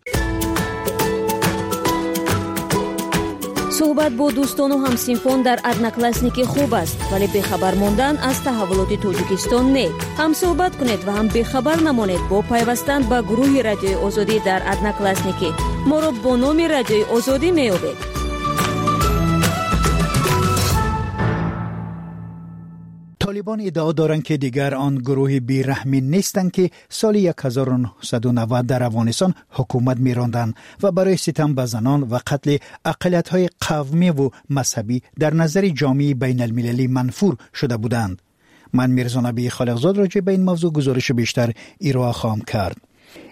صحبت با دوستان و همسینفان در ادناکلاسنیک خوب است، ولی بخبر ماندن از تحولات تاجیکستان نه. هم صحبت کنید و هم بخبر نمانید با پیوستن به گروه رادیوی آزادی در ادناکلاسنیک. ما را با نام رادیوی آزادی می‌یابید. طالبان ادعا دارند که دیگر آن گروه بیرحمی نیستند که سال هزار و نهصد و نود در افغانستان حکومت می‌راندند و برای ستم به زنان و قتل اقلیت‌های قومی و مذهبی در نظر جامعه بین المللی منفور شده بودند. من میرزا نبی خالقزاد راجع به این موضوع گزارش بیشتر ارائه خواهم کرد.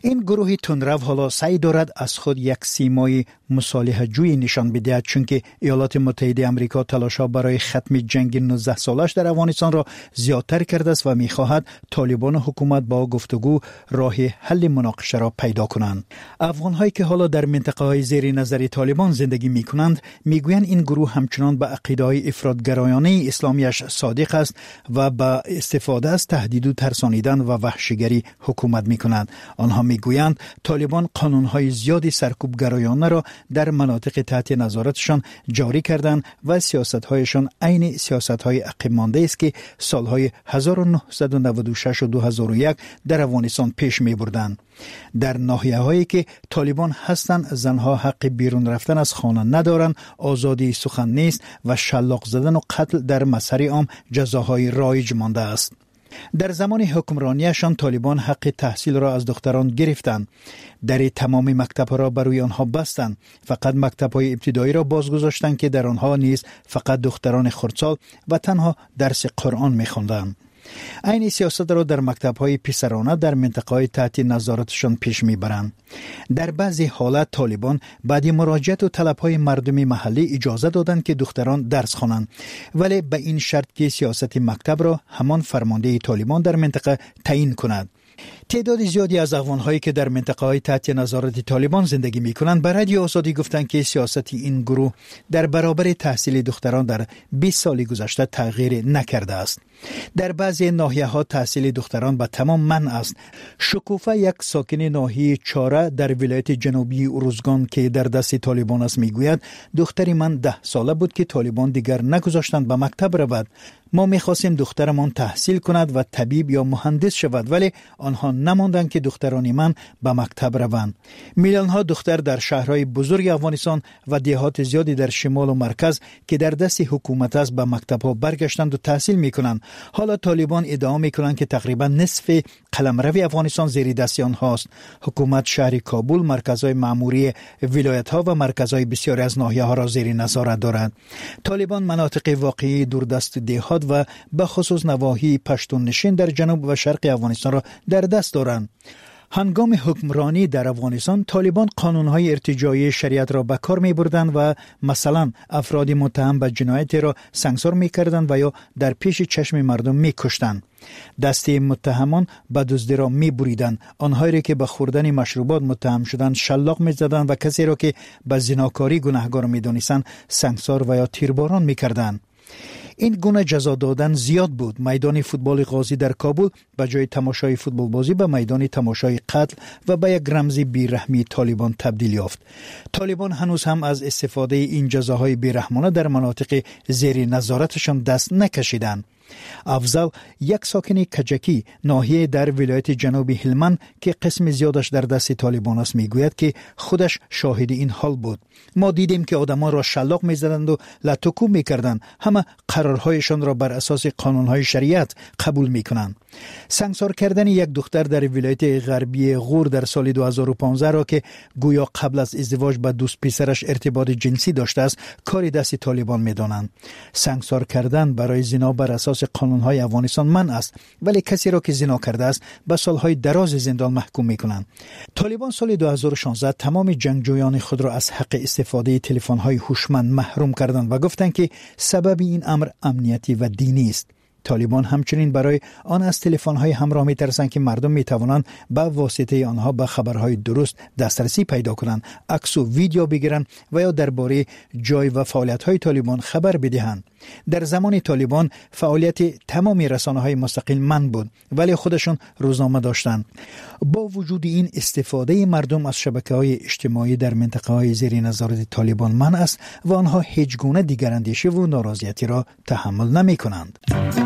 این گروه تندرو حالا سعی دارد از خود یک سیمای مصالحه جوی نشان بدهد، چون که ایالات متحده آمریکا تلاش‌ها برای ختم جنگ نوزده سالش در افغانستان را زیادتر کرده است و می‌خواهد طالبان و حکومت با گفتگو راه حل مناقشه را پیدا کنند. افغان‌هایی که حالا در منطقه‌های زیر نظر طالبان زندگی می‌کنند می‌گویند این گروه همچنان به عقیده‌های افراط‌گرایانه اسلامیش صادق است و با استفاده از تهدید و ترسانیدن و وحشیگری حکومت می‌کنند. آنها می‌گویند طالبان قانون‌های زیادی سرکوبگرایانه را در مناطق تحت نظارتشان جاری کردند و سیاست‌هایشان عین سیاست‌های عقب مانده است که سال‌های هزار و نهصد و نود و شش و دو هزار و یک در افغانستان پیش می‌بردند. در ناحیه‌هایی که طالبان هستند زنها حق بیرون رفتن از خانه ندارند، آزادی سخن نیست و شلاق زدن و قتل در مسیر عام جزاهای رایج مانده است. در زمان حکمرانیشان طالبان حق تحصیل را از دختران گرفتند. در تمام مکتب‌ها را برای آنها بستند. فقط مکتب‌های ابتدایی را بازگذاشتند که در آنها نیز فقط دختران خردسال و تنها درس قرآن می‌خواندند. این سیاست را در مکتب‌های پسرانه در منطقه‌های تحت نظارتشان پیش می‌برند. در بعضی حالات طالبان بعد مراجعت و طلب‌های مردم محلی اجازه دادند که دختران درس خوانند، ولی به این شرط که سیاست مکتب را همان فرمانده طالبان در منطقه تعیین کند. تعداد زیادی از افغان‌هایی که در منطقه‌های تحت نظارت طالبان زندگی می‌کنند به رادیو آزادی گفتند که سیاست این گروه در برابر تحصیل دختران در بیست سال گذشته تغییر نکرده است. در بعضی ناحیه‌ها تحصیل دختران به تمام منع است. شکوفه یک ساکن ناحیه چاره در ولایت جنوبی اروزگان که در دست طالبان است میگوید دختری من ده ساله بود که طالبان دیگر نگذاشتند به مکتب رود. ما می‌خواستیم دخترمان تحصیل کند و طبیب یا مهندس شود، ولی آنها نماندند که دختران من به مکتب روند. میلیون‌ها دختر در شهرهای بزرگ افغانستان و دهات زیادی در شمال و مرکز که در دست حکومت است به مکتب‌ها برگشتند و تحصیل می‌کنند. حالا طالبان ادعا می‌کنند که تقریبا نصف قلمرو افغانستان زیر دست آنهاست. حکومت شهر کابل، مرکزهای مأموری ولایت‌ها و مرکزهای بسیاری از ناحیه‌ها را زیر نظارت دارد. طالبان مناطق واقعی دوردست دهات و به خصوص نواحی پشتون نشین در جنوب و شرق افغانستان را در دست دارند. هنگام حکمرانی در افغانستان طالبان قانونهای ارتجاعی شریعت را به کار می بردند و مثلا افراد متهم به جنایت را سنگسار می کردند و یا در پیش چشم مردم می کشتند. دست متهمان به دزدی را می بریدند. آنهایی را که به خوردن مشروبات متهم شدند شلاق می زدند و کسی را که به زناکاری گناهکار می دانستند سنگسار و یا تیرباران می کردند. این گونه جزا دادن زیاد بود. میدان فوتبال غازی در کابل به جای تماشای فوتبال بازی به میدان تماشای قتل و به یک رمز بیرحمی طالبان تبدیل یافت. طالبان هنوز هم از استفاده این جزاهای بیرحمانه در مناطق زیر نظارتشان دست نکشیدند. افضل یک ساکن کجکی ناحیه در ولایت جنوبی هلمند که قسم زیادش در دست طالبان است میگوید که خودش شاهد این حال بود. ما دیدیم که آدمان را شلاق میزدند و لطکو میکردند. همه قرارهایشان را بر اساس قانونهای شریعت قبول میکنند. سنگسار کردن یک دختر در ولایت غربی غور در سال دو هزار و پانزده را که گویا قبل از ازدواج با دوست پسرش ارتباط جنسی داشته است کاری دست طالبان میدانند. سنگسار کردن برای زنا بر اساس قانونهای افغانستان منع است، ولی کسی را که زنا کرده است به سالهای دراز زندان محکوم میکنند. طالبان سال دو هزار و شانزده تمام جنگجویان خود را از حق استفاده تلفن‌های هوشمند محروم کردند و گفتند که سبب این امر امنیتی و دینی است. طالبان همچنین برای آن از تلفن‌های همراه می‌ترسند که مردم می‌توانند با واسطه آنها به خبرهای درست دسترسی پیدا کنند، عکس و ویدیو بگیرند و یا درباره جای و فعالیت‌های طالبان خبر بدهند. در زمان طالبان فعالیت تمام رسانه‌های مستقل منع بود، ولی خودشون روزنامه داشتند. با وجود این استفاده مردم از شبکه‌های اجتماعی در منطقه‌های زیر نظارت طالبان منع است و آنها هیچ گونه دیگراندیشی و ناراضیتی را تحمل نمی‌کنند.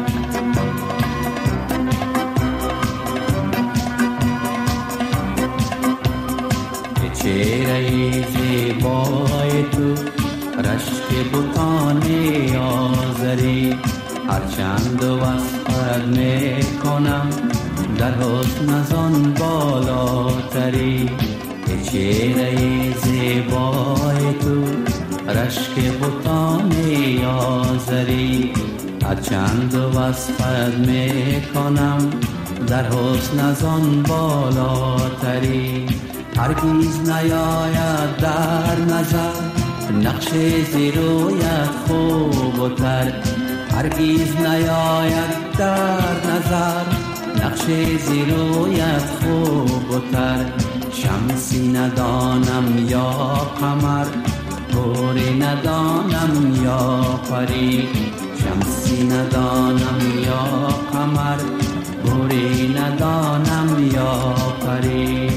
چهره زیبای تو رشک بوتان آذری هرچند وصفت میکنم در حسن ازان بالاتری. چهره زیبای تو رشک بوتان آذری هرچند وصفت میکنم در حسن ازان بالاتری. آذری هرگز نیاید در نظر نقش زیرویت خوب و تر هرگز نیاید در نظر نقش زیرویت خوب و تر شمسی ندانم یا قمر توری ندانم یا پری شمسی ندانم یا قمر توری ندانم یا پری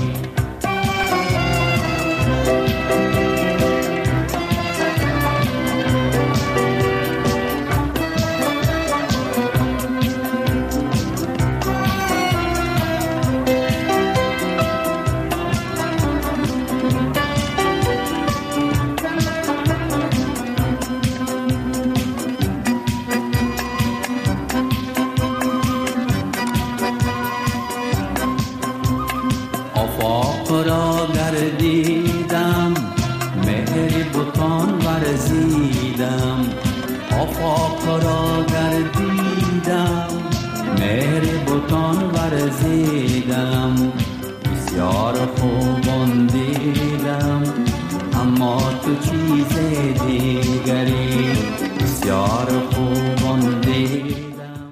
دیدم مهر بتان ورزیدم آفاق را گردیدم مهر بتان ورزیدم بسیار خوبان دیدم اما تو چیز دیگری بسیار خوبان دیدم.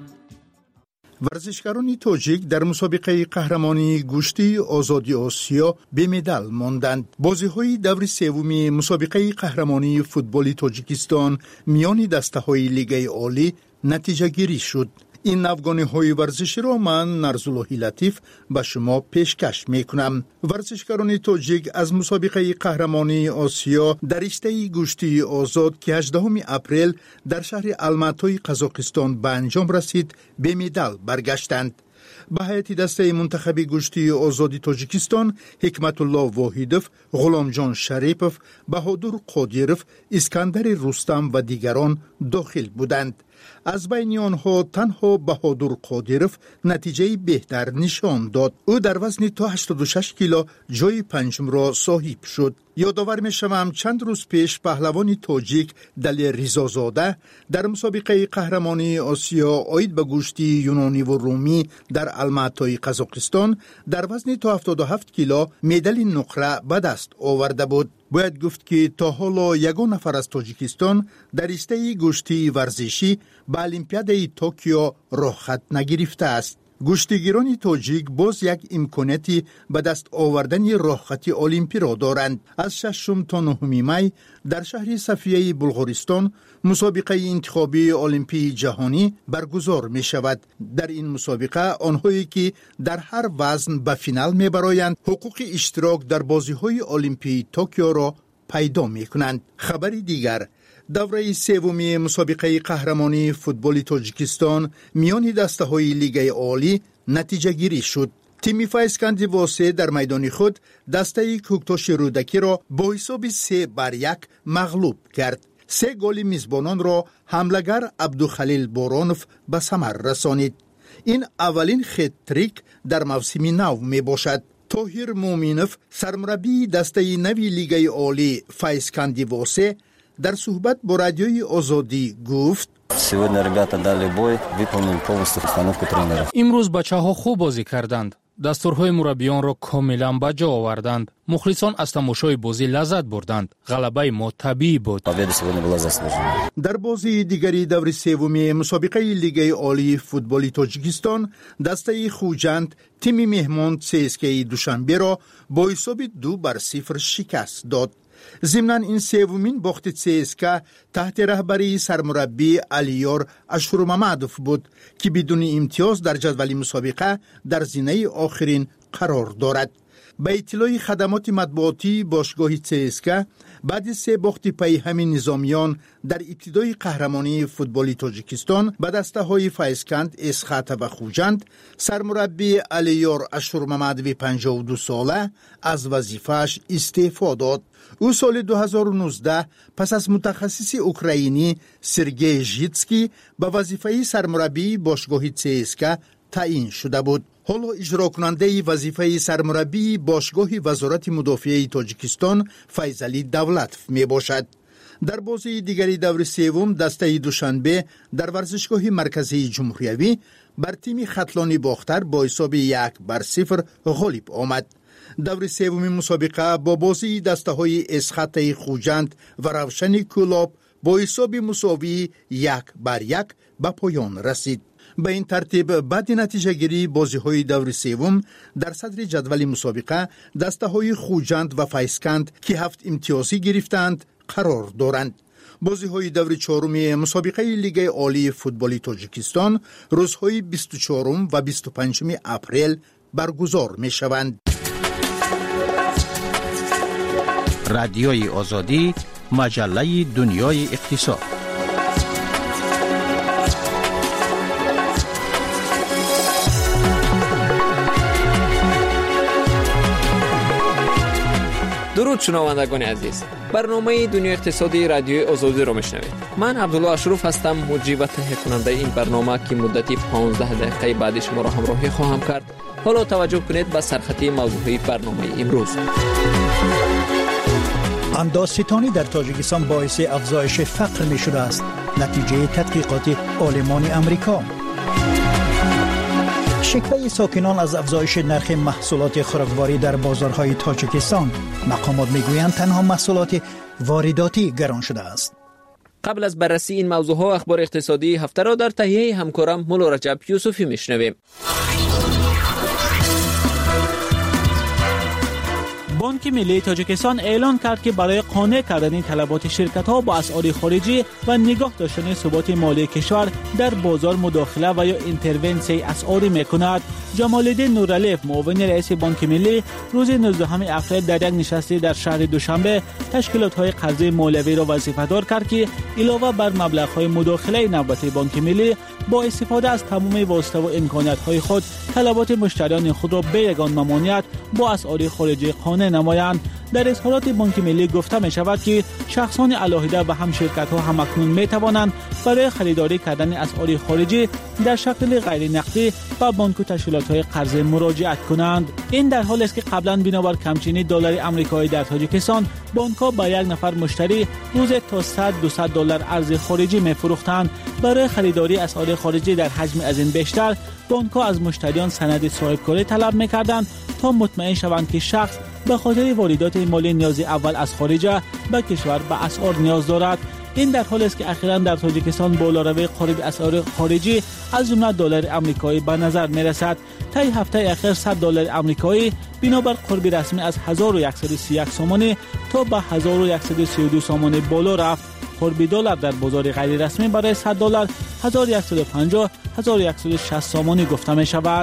ورزشکاران تاجیک در مسابقه قهرمانی گشتی آزادی آسیا به مدال ماندند. بازی‌های دور سوم مسابقه قهرمانی فوتبال تاجیکستان میان دسته‌های لیگ عالی نتیجه گیری شد. این افغانی‌های ورزشی را من نرزاللهی لطیف به شما پیشکش می‌کنم. ورزشکاران تاجیک از مسابقه قهرمانی آسیا در رشته گشتی آزاد که هجدهم اپریل در شهر الماتای قزاقستان به انجام رسید به مدال برگشتند. به هیئت دسته منتخب گشتی آزادی تاجیکستان حکمت الله واحدوف، غلام جان شریپوف، بهادر قادیروف، اسکندر رستم و دیگران داخل بودند. از بین آنها تنها بهادر قادیروف نتیجه بهتر نشان داد. او در وزن تا هشتاد و شش کیلو جای پنجم را صاحب شد. یادآور می‌شوم چند روز پیش پهلوان تاجیک دل رضازاده در مسابقه قهرمانی آسیا عاید به گشتی یونانی و رومی در الماتای قزاقستان در وزن تا هفتاد و هفت کیلو مدال نقره به دست آورده بود. باید گفت که تا حالا یگان نفر از تاجیکستان در رشته گشتی ورزشی به المپیاد توکیو راه خط نگرفته است. گشتیگیران تاجیک باز یک امکاناتی به دست آوردن راه خط المپی را دارند. از ششم تا نهم می در شهر صفیه بلغارستان مسابقه انتخابی المپی جهانی برگزار می شود. در این مسابقه آنهایی که در هر وزن به فینال می برایند حقوق اشتراک در بازی‌های المپی توکیو را پیدا می کنند. خبر دیگر، دوره سوم مسابقه قهرمانی فوتبال تاجیکستان میان دسته‌های لیگ عالی نتیجه گیری شد. تیم فایسکند واسه در میدان خود دسته کوکتاش رودکی را با حساب سه بر یک مغلوب کرد. سه گل میزبانان را حملگر عبدالخلیل بارانوف به ثمر رسانید. این اولین خط-تریک در موسم نو می باشد. طاهر مومینوف سرمربی دسته نوی لیگ عالی فایسکند واسه در صحبت با رادیوی آزادی گفت: امروز بچه‌ها خوب بازی کردند. دستورهای مربیان را کاملا به جا آوردند. مخلصان از تماشای بازی لذت بردند. غلبه ما طبیعی بود. در بازی دیگری دور سوم مسابقه لیگ عالی فوتبال تاجیکستان دسته خوجند تیم مهمان سی اس کے دوشنبه را با حساب دو بر صفر شکست داد. ضمناً این سومین باخت سی اس کے تحت رهبری سرمربی علیار اشورممدوف بود که بدون امتیاز در جدول مسابقه در زینه آخرین قرار دارد. به اطلاع خدمات مطبوعاتی باشگاه سی اس کے بعد سه باخت پی همین نظامیان در ابتدای قهرمانی فوتبال تاجیکستان به دسته های فایسکند، اسخط و خوجند سرمربی علیار اشورممدوف پنجاه و دو ساله از وظیفه‌اش استعفا داد. او سال دو هزار و نوزده پس از متخصص اوکراینی سرگئی ژیتسکی به وظیفه سرمربی باشگاه سی اس کے تعیین شده بود. حالا اجرا کننده وظیفه سرمربی باشگاه وزارت مدافعه تاجیکستان فیضعلی دولتوف می باشد. در بازی دیگری دور سوم دسته دوشنبه در ورزشگاه مرکزی جمهوریوی بر تیم خطلانی باختر با حساب یک بر صفر غالب آمد. دور سوم مسابقه با بازی دسته های اسخط خوجند و روشن کلاب با حساب مساوی یک بر یک به پایان رسید. به این ترتیب بعد نتیجه گیری بازی های دور سوم در صدر جدول مسابقه دسته های خوجند و فیسکند که هفت امتیازی گرفتند قرار دارند. بازی های دور چهارم مسابقه لیگ عالی فوتبال تاجیکستان روزهای بیست و چهارم و بیست و پنجم اپریل برگزار می شوند. رادیوی آزادی، مجله دنیای اقتصاد. درود شنوندگان عزیز، برنامه دنیای اقتصادی رادیوی آزادی رو میشنوید. من عبدالله اشرف هستم، مجری و تهیه کننده این برنامه که مدتی پانزده دقیقه بعد شما را همراهی خواهم کرد. حالا توجه کنید به سرخطی موضوعی برنامه امروز. اندازستانی در تاجیکستان باعث افزایش فقر می شده است. نتیجه تحقیقات عالمان امریکا. شکوه ساکنان از افزایش نرخ محصولات خوراکواری در بازارهای تاجیکستان. مقامات میگویند تنها محصولات وارداتی گران شده است. قبل از بررسی این موضوع ها اخبار اقتصادی هفته را در تهیه همکارم مولا رجب یوسفی میشنویم. بانک ملی تاجیکستان اعلان کرد که برای قانع کردن طلبات شرکت‌ها با اسعار خارجی و نگاه داشتن ثبات مالی کشور در بازار مداخله و یا اینترونسی اسعاری می‌کند. جمال الدین نورعلیف، معاون رئیس بانک ملی، روز نوزدهم اپریل در یک نشست در شهر دوشنبه تشکیلات‌های قرضه مولوی را وظیفه‌دار کرد که علاوه بر مبلغ‌های مداخله نوبتی بانک ملی با استفاده از تمام واسطه و امکانات‌های خود طلبات مشتریان خود را به یگان ممانعت با اسعار خارجی قانع نمایند. در اظهارات بانک ملی گفته می شود که شخصان علاهده و هم شرکت ها هم اکنون می توانند برای خریداری کردن اسعار خارجی در شکل غیر نقدی و بانک و تشکیلات های قرضه مراجعت کنند. این در حالی است که قبلا بنابر کمچینی دلار آمریکایی در تاجیکستان بانک ها با یک نفر مشتری روز تا صد تا دویست دلار ارز خارجی می فروختند. برای خریداری اسعار خارجی در حجم از این بیشتر بانک ها از مشتریان سند صاحبکاری طلب می کردند تا مطمئن شوند که شخص به خاطر واردات مالی نیاز اول از خارج به کشور به اسعار نیاز دارد. این در حالی است که اخیراً در تاجیکستان بالاروی قریب اسعار خارجی از جمله دلار آمریکایی به نظر می رسد. طی هفته اخیر صد دلار آمریکایی بنابر قرب رسمی از هزار و صد و سی و یک سامانی تا به هزار و صد و سی و دو سامانی بالا رفت. قرب دلار در بازار غیر رسمی برای صد دلار هزار و صد و پنجاه تا هزار و صد و شصت سامانی گفته می شود.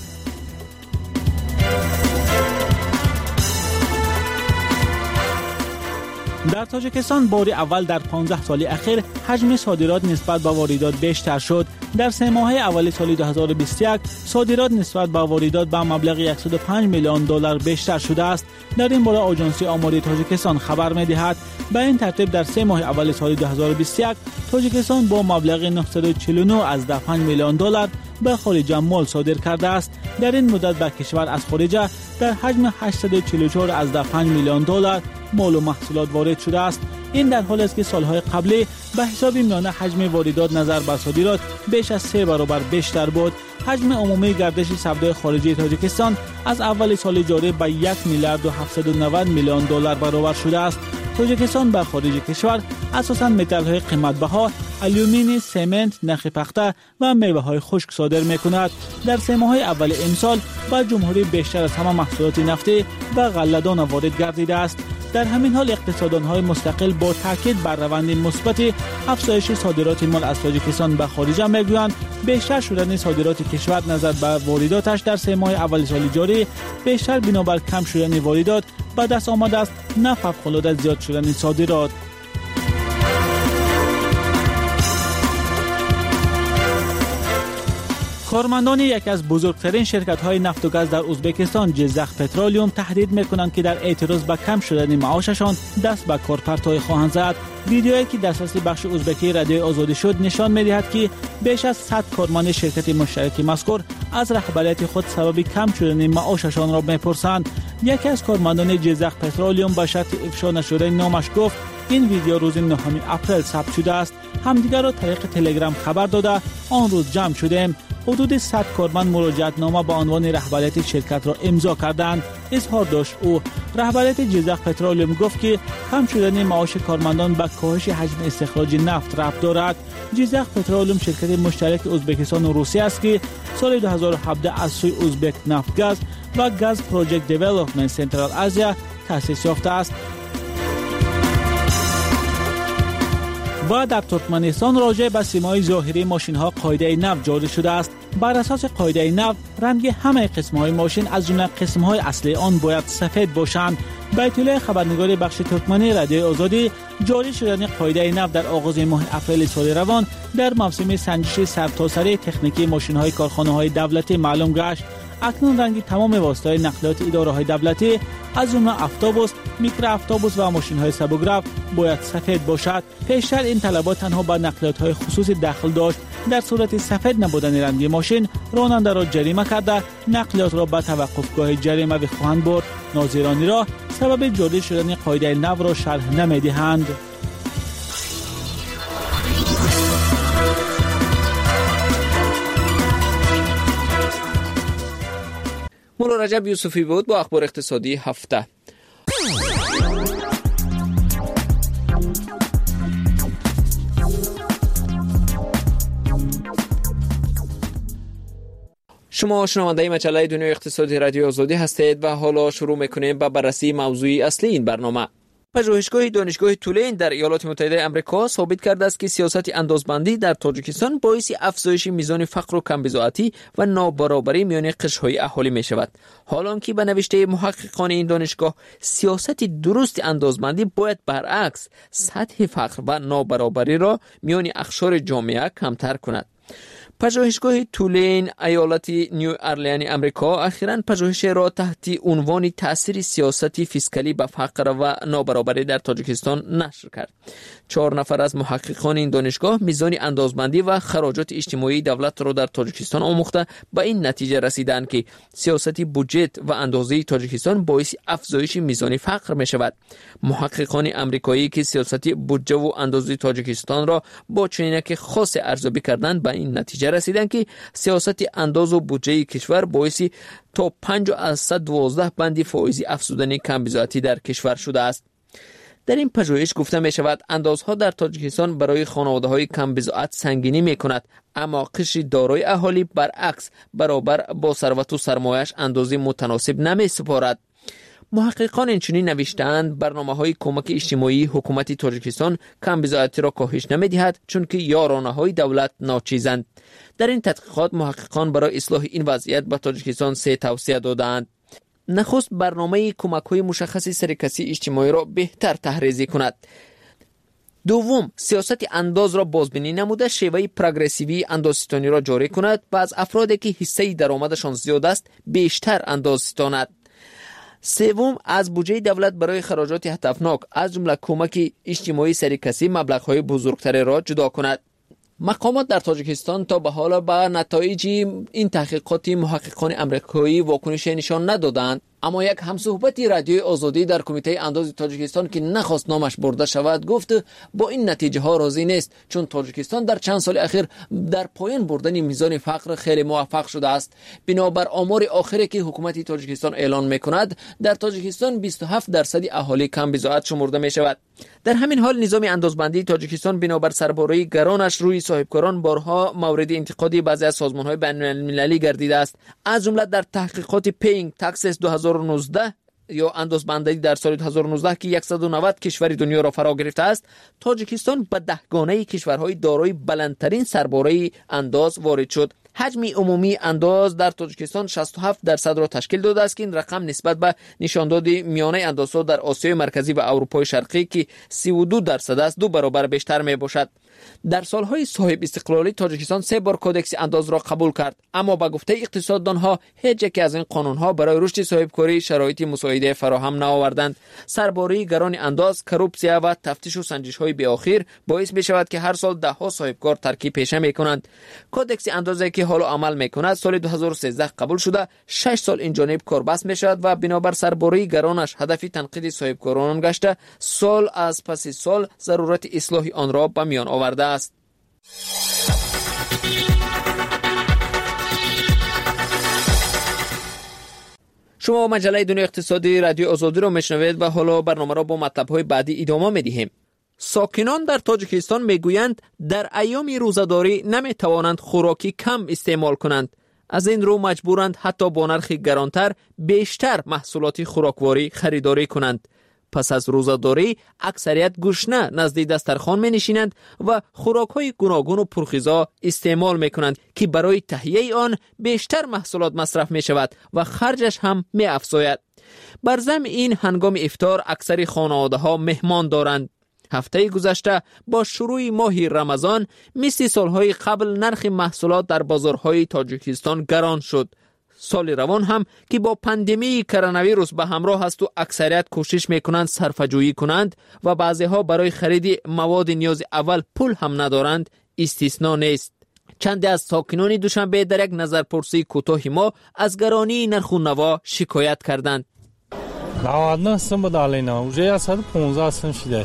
در تاجیکستان بار اول در پانزده سال اخیر حجم صادرات نسبت به واردات بیشتر شد. در سه ماهه اول سال دو هزار و بیست و یک صادرات نسبت به واردات به مبلغ صد و پنج میلیون دلار بیشتر شده است. در این باره آژانس آماری تاجیکستان خبر می‌دهد به این ترتیب در سه ماه اول سال دو هزار و بیست و یک تاجیکستان با مبلغ نهصد و چهل و نه از ده و پنج میلیون دلار به خارج مال صادر کرده است. در این مدت به کشور از خارج در حجم هشتصد و چهل و چهار از ده و پنج میلیون دلار مال و محصولات وارد شده است. این در حالی است که سالهای قبلی به حساب میانه حجم واردات نظر بر صادرات بیش از سه برابر بیشتر بود. حجم عمومی گردش سودای خارجی تاجیکستان از اول سال جاری به یک میلیارد و هفتصد و نود میلیون دلار برابر شده است. تاجیکستان به خارج کشور اساساً متال‌های قیمت‌بها، آلومینی، سمنت، نخ پخته و میوه‌های خشک صادر می‌کند. در سه ماه اول امسال به جمهوری بیشتر از همه محصولات نفتی و غله‌دان وارد گردیده است. در همین حال اقتصاددان‌های مستقل با تاکید بر روند مثبت افزایش صادرات مال از تاجیکستان به خارج می‌گویند بیشتر شدن صادرات کشور نظر به وارداتش در سه ماه اول سال جاری بیشتر بنابر کم شدن واردات به دست آمده است، نه فوق‌العاده زیاد شدن صادرات. کارمندان یکی از بزرگترین شرکت‌های نفت و گاز در ازبکستان جزخ پترولیوم تهدید می‌کنند که در اعتراض به کم شدن معاششان دست به کار پرتای خواهند زد. ویدیویی که دسترسی بخش ازبکی رادیو آزادی شد نشان می‌دهد که بیش از صد کارمند شرکت مشترک مذکور از رهبریت خود سبب کم شدن معاششان را می‌پرسند. یکی از کارمندان جزخ پترولیوم به شرط افشا نشدن نامش گفت این ویدیو روز نهم اپریل ثبت شده است. همدیگر را طریق تلگرام خبر داده آن روز جمع شدیم. حدود صد کارمند مراجعتنامه با عنوان رهبریت شرکت را امضا کردند. اظهار داشت او. رهبریت جیزق پترولیم گفت که کم شدن معاش کارمندان به کاهش حجم استخراج نفت ربط دارد. جیزق پترولیم شرکت مشترک ازبکستان و روسیه است که سال دو هزار و هفده از سوی ازبک نفتگاز و گاز پروژکت دیولپمنت سنترال آسیا تأسیس یافته است. و در ترکمنستان راجع به سیمای ظاهری ماشین ها قاعده نفت جاری شده است. بر اساس قاعده نفت رنگ همه قسم های ماشین از جمله قسم های اصلی آن باید سفید باشند. به اطلاع خبرنگار بخش ترکمنی رادیوی آزادی، جاری شدن قاعده نفت در آغاز ماه اپریل سال روان در موسم سنجش سرتاسری تکنیکی ماشین های کارخانه های دولتی معلوم گشت. اکنون رنگ تمام واسطه‌های نقلیات اداره های دولتی از جمله اتوبوس، میکرو اتوبوس و ماشین های سبک‌رو باید سفید باشد. پیشتر این طلبات تنها به نقلیات های خصوصی دخل داشت. در صورت سفید نبودن رنگ ماشین، راننده را جریمه کرده نقلیات را به توقفگاه جریمه بخواهند برد. ناظران را سبب جاری شدن قاعده نو را شرح نمی‌دهند. مولا رجب یوسفی بود با اخبار اقتصادی هفته. شما شنونده مجله دنیای اقتصادی رادیو آزادی هستید و حالا شروع میکنیم با بررسی موضوعی اصلی این برنامه. پژوهشگاه دانشگاه تولین در ایالات متحده آمریکا ثابت کرده است که سیاست اندازبندی در تاجیکستان باعث افزایش میزان فقر و کمبزاعتی و نابرابری میان قشرهای اهالی می شود. حالانکه به نوشته محققان این دانشگاه سیاست درست اندازبندی باید برعکس سطح فقر و نابرابری را میان اقشار جامعه کمتر کند. پژوهشگاه تولین ایالت نیو ارلین آمریکا اخیراً پژوهش را تحت عنوان تأثیر سیاست فیسکالی به فقر و نابرابری در تاجیکستان نشر کرد. چهار نفر از محققان این دانشگاه میزان اندازبندی و خراجات اجتماعی دولت را در تاجیکستان آموخته به این نتیجه رسیدند که سیاست بودجه و اندازه تاجیکستان باعث افزایش میزان فقر می شود. محققان آمریکایی که سیاست بودجه و اندازه تاجیکستان را با چنینک خاص ارزیابی کردند به این نتیجه رسیدند که سیاست انداز و بودجه کشور باعث تا پنجاه از صد و دوازده بند فائز افزودن کمبزاعتی در کشور شده است. در این پژوهش گفته می شود اندازها در تاجیکستان برای خانواده‌های کمبزاعت سنگینی می کند، اما قشر دارای اهالی برعکس برابر با ثروت و سرمایه‌اش اندازه متناسب نمی سپارد. محققان اینچنین نوشتند برنامه‌های کمک اجتماعی حکومت تاجیکستان کمبزاعتی را کاهش نمی‌دهد چون که یارانه‌های دولت ناچیزند. در این تحقیقات محققان برای اصلاح این وضعیت به تاجیکستان سه توصیه دادند. نخست برنامه کمک‌های مشخص سرکسی اجتماعی را بهتر تحریزی کند. دوم، سیاست انداز را بازبینی نموده شیوه پروگرسیوی اندازستانی را جاری کند و از افرادی که حصه درآمدشان زیاد است بیشتر انداز ستاند. سوم، از بودجه دولت برای خراجات هدفناک از جمله کمک اجتماعی سرکسی مبلغ‌های بزرگتر را جدا کند. مقامات در تاجیکستان تا به حال به نتایج این تحقیقات محققان آمریکایی واکنش نشان ندادند، اما یک همصحبتی رادیوی آزادی در کمیته انداز تاجیکستان که نخواست نامش برده شود گفت با این نتیجه ها راضی نیست، چون تاجیکستان در چند سال اخیر در پایان بردن میزان فقر خیلی موفق شده است. بنابر آمار آخری که حکومت تاجیکستان اعلان میکند در تاجیکستان بیست و هفت درصد اهالی کمبزاعت شمرده می شود. در همین حال نظام اندازبندی تاجیکستان بنابر سرباری گرانش روی صاحبکاران بارها مورد انتقادی بعضی از سازمان‌های بین‌المللی گردیده است، از جمله در تحقیقات پینگ تاکسس دو هزار و نوزده یا اندازبندی در سال دو هزار و نوزده که صد و نود کشور دنیا را فرا گرفته است، تاجیکستان به دهگانه کشورهای دارای بلندترین سرباره انداز وارد شد. حجم عمومی انداز در تاجیکستان شصت و هفت درصد را تشکیل داده است که این رقم نسبت به نشانداد میانه اندازها در آسیای مرکزی و اروپای شرقی که سی و دو درصد است دو برابر بیشتر می باشد. در سالهای صاحب استقلالی تاجیکستان سه بار کودکس انداز را قبول کرد، اما با گفته اقتصاددانها هیچ یک از این قانونها برای رشد صاحبکاری شرایط مساعده فراهم نآوردند. سرباری گران انداز، کروپسیا و تفتیش و سنجش‌های بی‌آخر باعث می شود که هر سال ده ها صاحبکار ترک پیشه می کنند. کودکس اندازی که حالا عمل می کند سال دو هزار و سیزده قبول شده، شش سال این جانب کاربست می شود و بنابر سرباری گرانش هدف تنقید صاحبکاران گشته سال از پس سال ضرورت اصلاح آن را به میان آورده است. شما مجله دنیا اقتصادی رادیو آزادی رو میشنوید و حالا برنامه را با مطلب‌های بعدی ادامه میدیم. ساکنان در تاجیکستان میگویند در ایام روزه‌داری نمیتوانند خوراکی کم استعمال کنند. از این رو مجبورند حتی با نرخ گرانتر بیشتر محصولات خوراکواری خریداری کنند. پس از روزه‌داری اکثریت گشنه نزد دسترخوان می نشینند و خوراک‌های گوناگون و پرخیزا استعمال می کنند که برای تهیه آن بیشتر محصولات مصرف می شود و خرجش هم می افزاید. بر ضمن این هنگام افطار اکثر خانواده‌ها مهمان دارند. هفته گذشته با شروع ماه رمضان مثل سالهای قبل نرخ محصولات در بازارهای تاجیکستان گران شد. سال روان هم که با پاندمی کرونا ویروس به همراه است و اکثریت کوشش میکنند صرفه‌جویی کنند و بعضی ها برای خرید مواد نیاز اول پول هم ندارند استثنا نیست. چند از ساکنان دوشنبه در یک نظرپرسی کوتاه ما از گرانی نرخ و نوا شکایت کردند. نود سم بود علینا уже я صد و پانزده сом شده.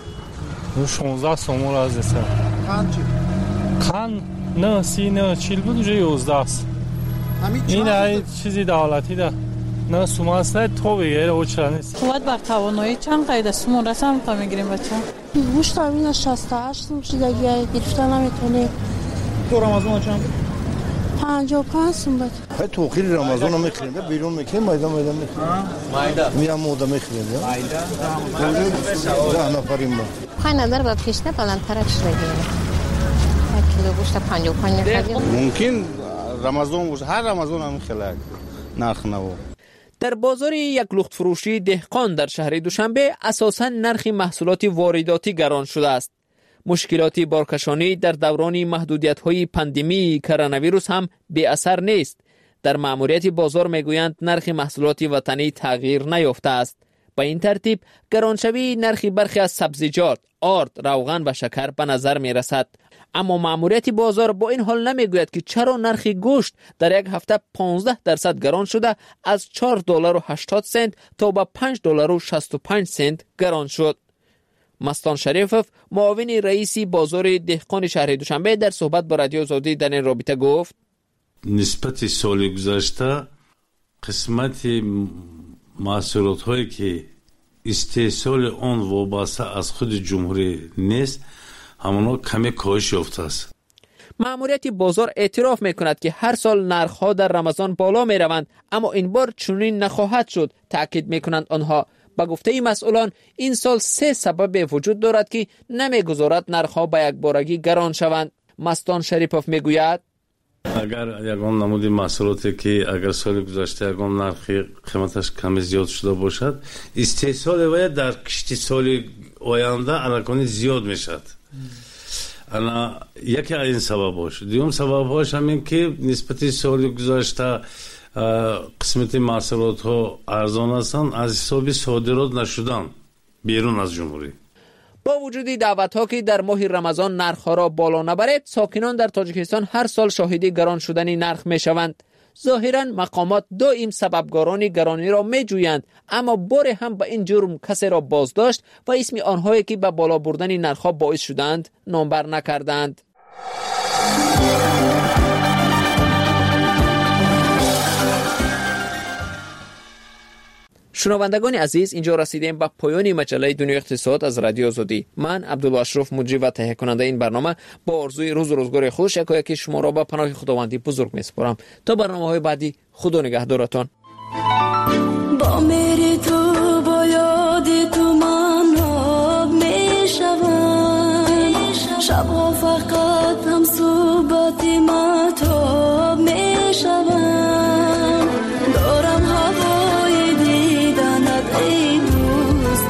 شانزده сом راز است. کان چی؟ کان نه سی نه چهل بود уже یازده است. این ای چیزی دولتی ده نه سوماسته تو بگیره او چرا نیست قوت بر توانایی چند قید سومون رسم تا میگیریم بچه گوشت همین شصت و هشت سوم شده گرفتن نمیتونه. تو رمضان چند پنجاه و پنج سوم بود. های توخیر رمضان میخریم بیرون میکنیم مایده مایده میخریم مایده میام موده میخریم مایده ده نفریم ما خواهی نداره با پیشنه بلندترک شده گیره یک کیلو گوشت پنجاه و پنج نفریم ممکن رمضان باشه هر رمضان هم خیلی نرخ نوا. در بازار یک لخت فروشی دهقان در شهر دوشنبه اساساً نرخ محصولات وارداتی گران شده است. مشکلات بارکشانی در دوران محدودیت‌های پاندمی کرونا ویروس هم بی اثر نیست. در ماموریت بازار میگویند نرخ محصولات وطنی تغییر نیافته است. با این ترتیب گرانشوی نرخ برخی از سبزیجات، آرد، روغن و شکر به نظر می رسد. اما ماموریت بازار با این حال نمیگوید که چرا نرخ گوشت در یک هفته پانزده درصد گران شده از چهار دلار و هشتاد سنت تا به پنج دلار و شصت و پنج سنت گران شد. مستان شریفов معاون رئیس بازار دهقان شهر دوشنبه در صحبت با رادیو آزادی در این رابطه گفت نسبت سال گذشته قسمت محصولات هایی که استحصال آن وابسته از خود جمهوری نیست همونا کمی کاهش یافته است. ماموریت بازار اعتراف میکند که هر سال نرخ‌ها در رمضان بالا میروند اما این بار چنین نخواهد شد. تاکید میکنند آنها. با گفته مسئولان این سال سه سبب وجود دارد که نمیگذارد نرخ‌ها به یک بارگی گران شوند. مستان شریفov میگوید اگر یگان نمودی محصولاتی که اگر سال گذشته یگان نرخی قیمتش کمی زیاد شده باشد استحصال و در کشتی سال آینده الکانی زیاد میشد. انا یکی این سبب باشه. دیوم سبب هاش همین که نسبت سال گذشته قسمت محصولات ها ارزان هستند از حساب صادرات نشدن بیرون از جمهوری. با وجود دعوت ها که در ماه رمضان نرخ ها را بالا نبرد ساکنان در تاجیکستان هر سال شاهد گران شدن نرخ می شوند. ظاهرا مقامات دائم سببگاران گرانی را می جویند اما بار هم به این جرم کسی را بازداشت و اسم آنهایی که به بالا بردن نرخ ها باعث شدند نامبر نکردند. شنوندگان عزیز اینجا رسیدیم به پایان مجله دنیا اقتصاد از رادیو آزادی. من عبدالله اشرف مجری و تهیه کننده این برنامه با آرزوی روز و روزگار خوش یکایک شما را به پناه خداوندی بزرگ میسپارم. تا برنامه‌های بعدی خدا نگهدارتان. با میری تو با یاد تو من آب میشوم شبها فقط هم صحبت مهتاب میشوم دارم هوای دیدنت ای دوست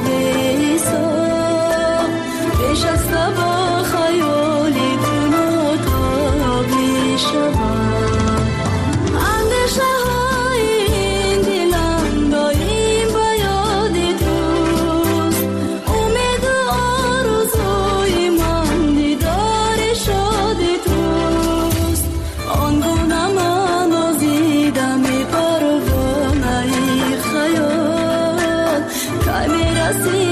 نیسا پیش از با خیالی تو نتاب میشوم اندیشه های این دلم دایم با یاد توست امید و آرزوی من دیدار شاد توست آنگونه من آزیدم ای پروانه خیال که میرسی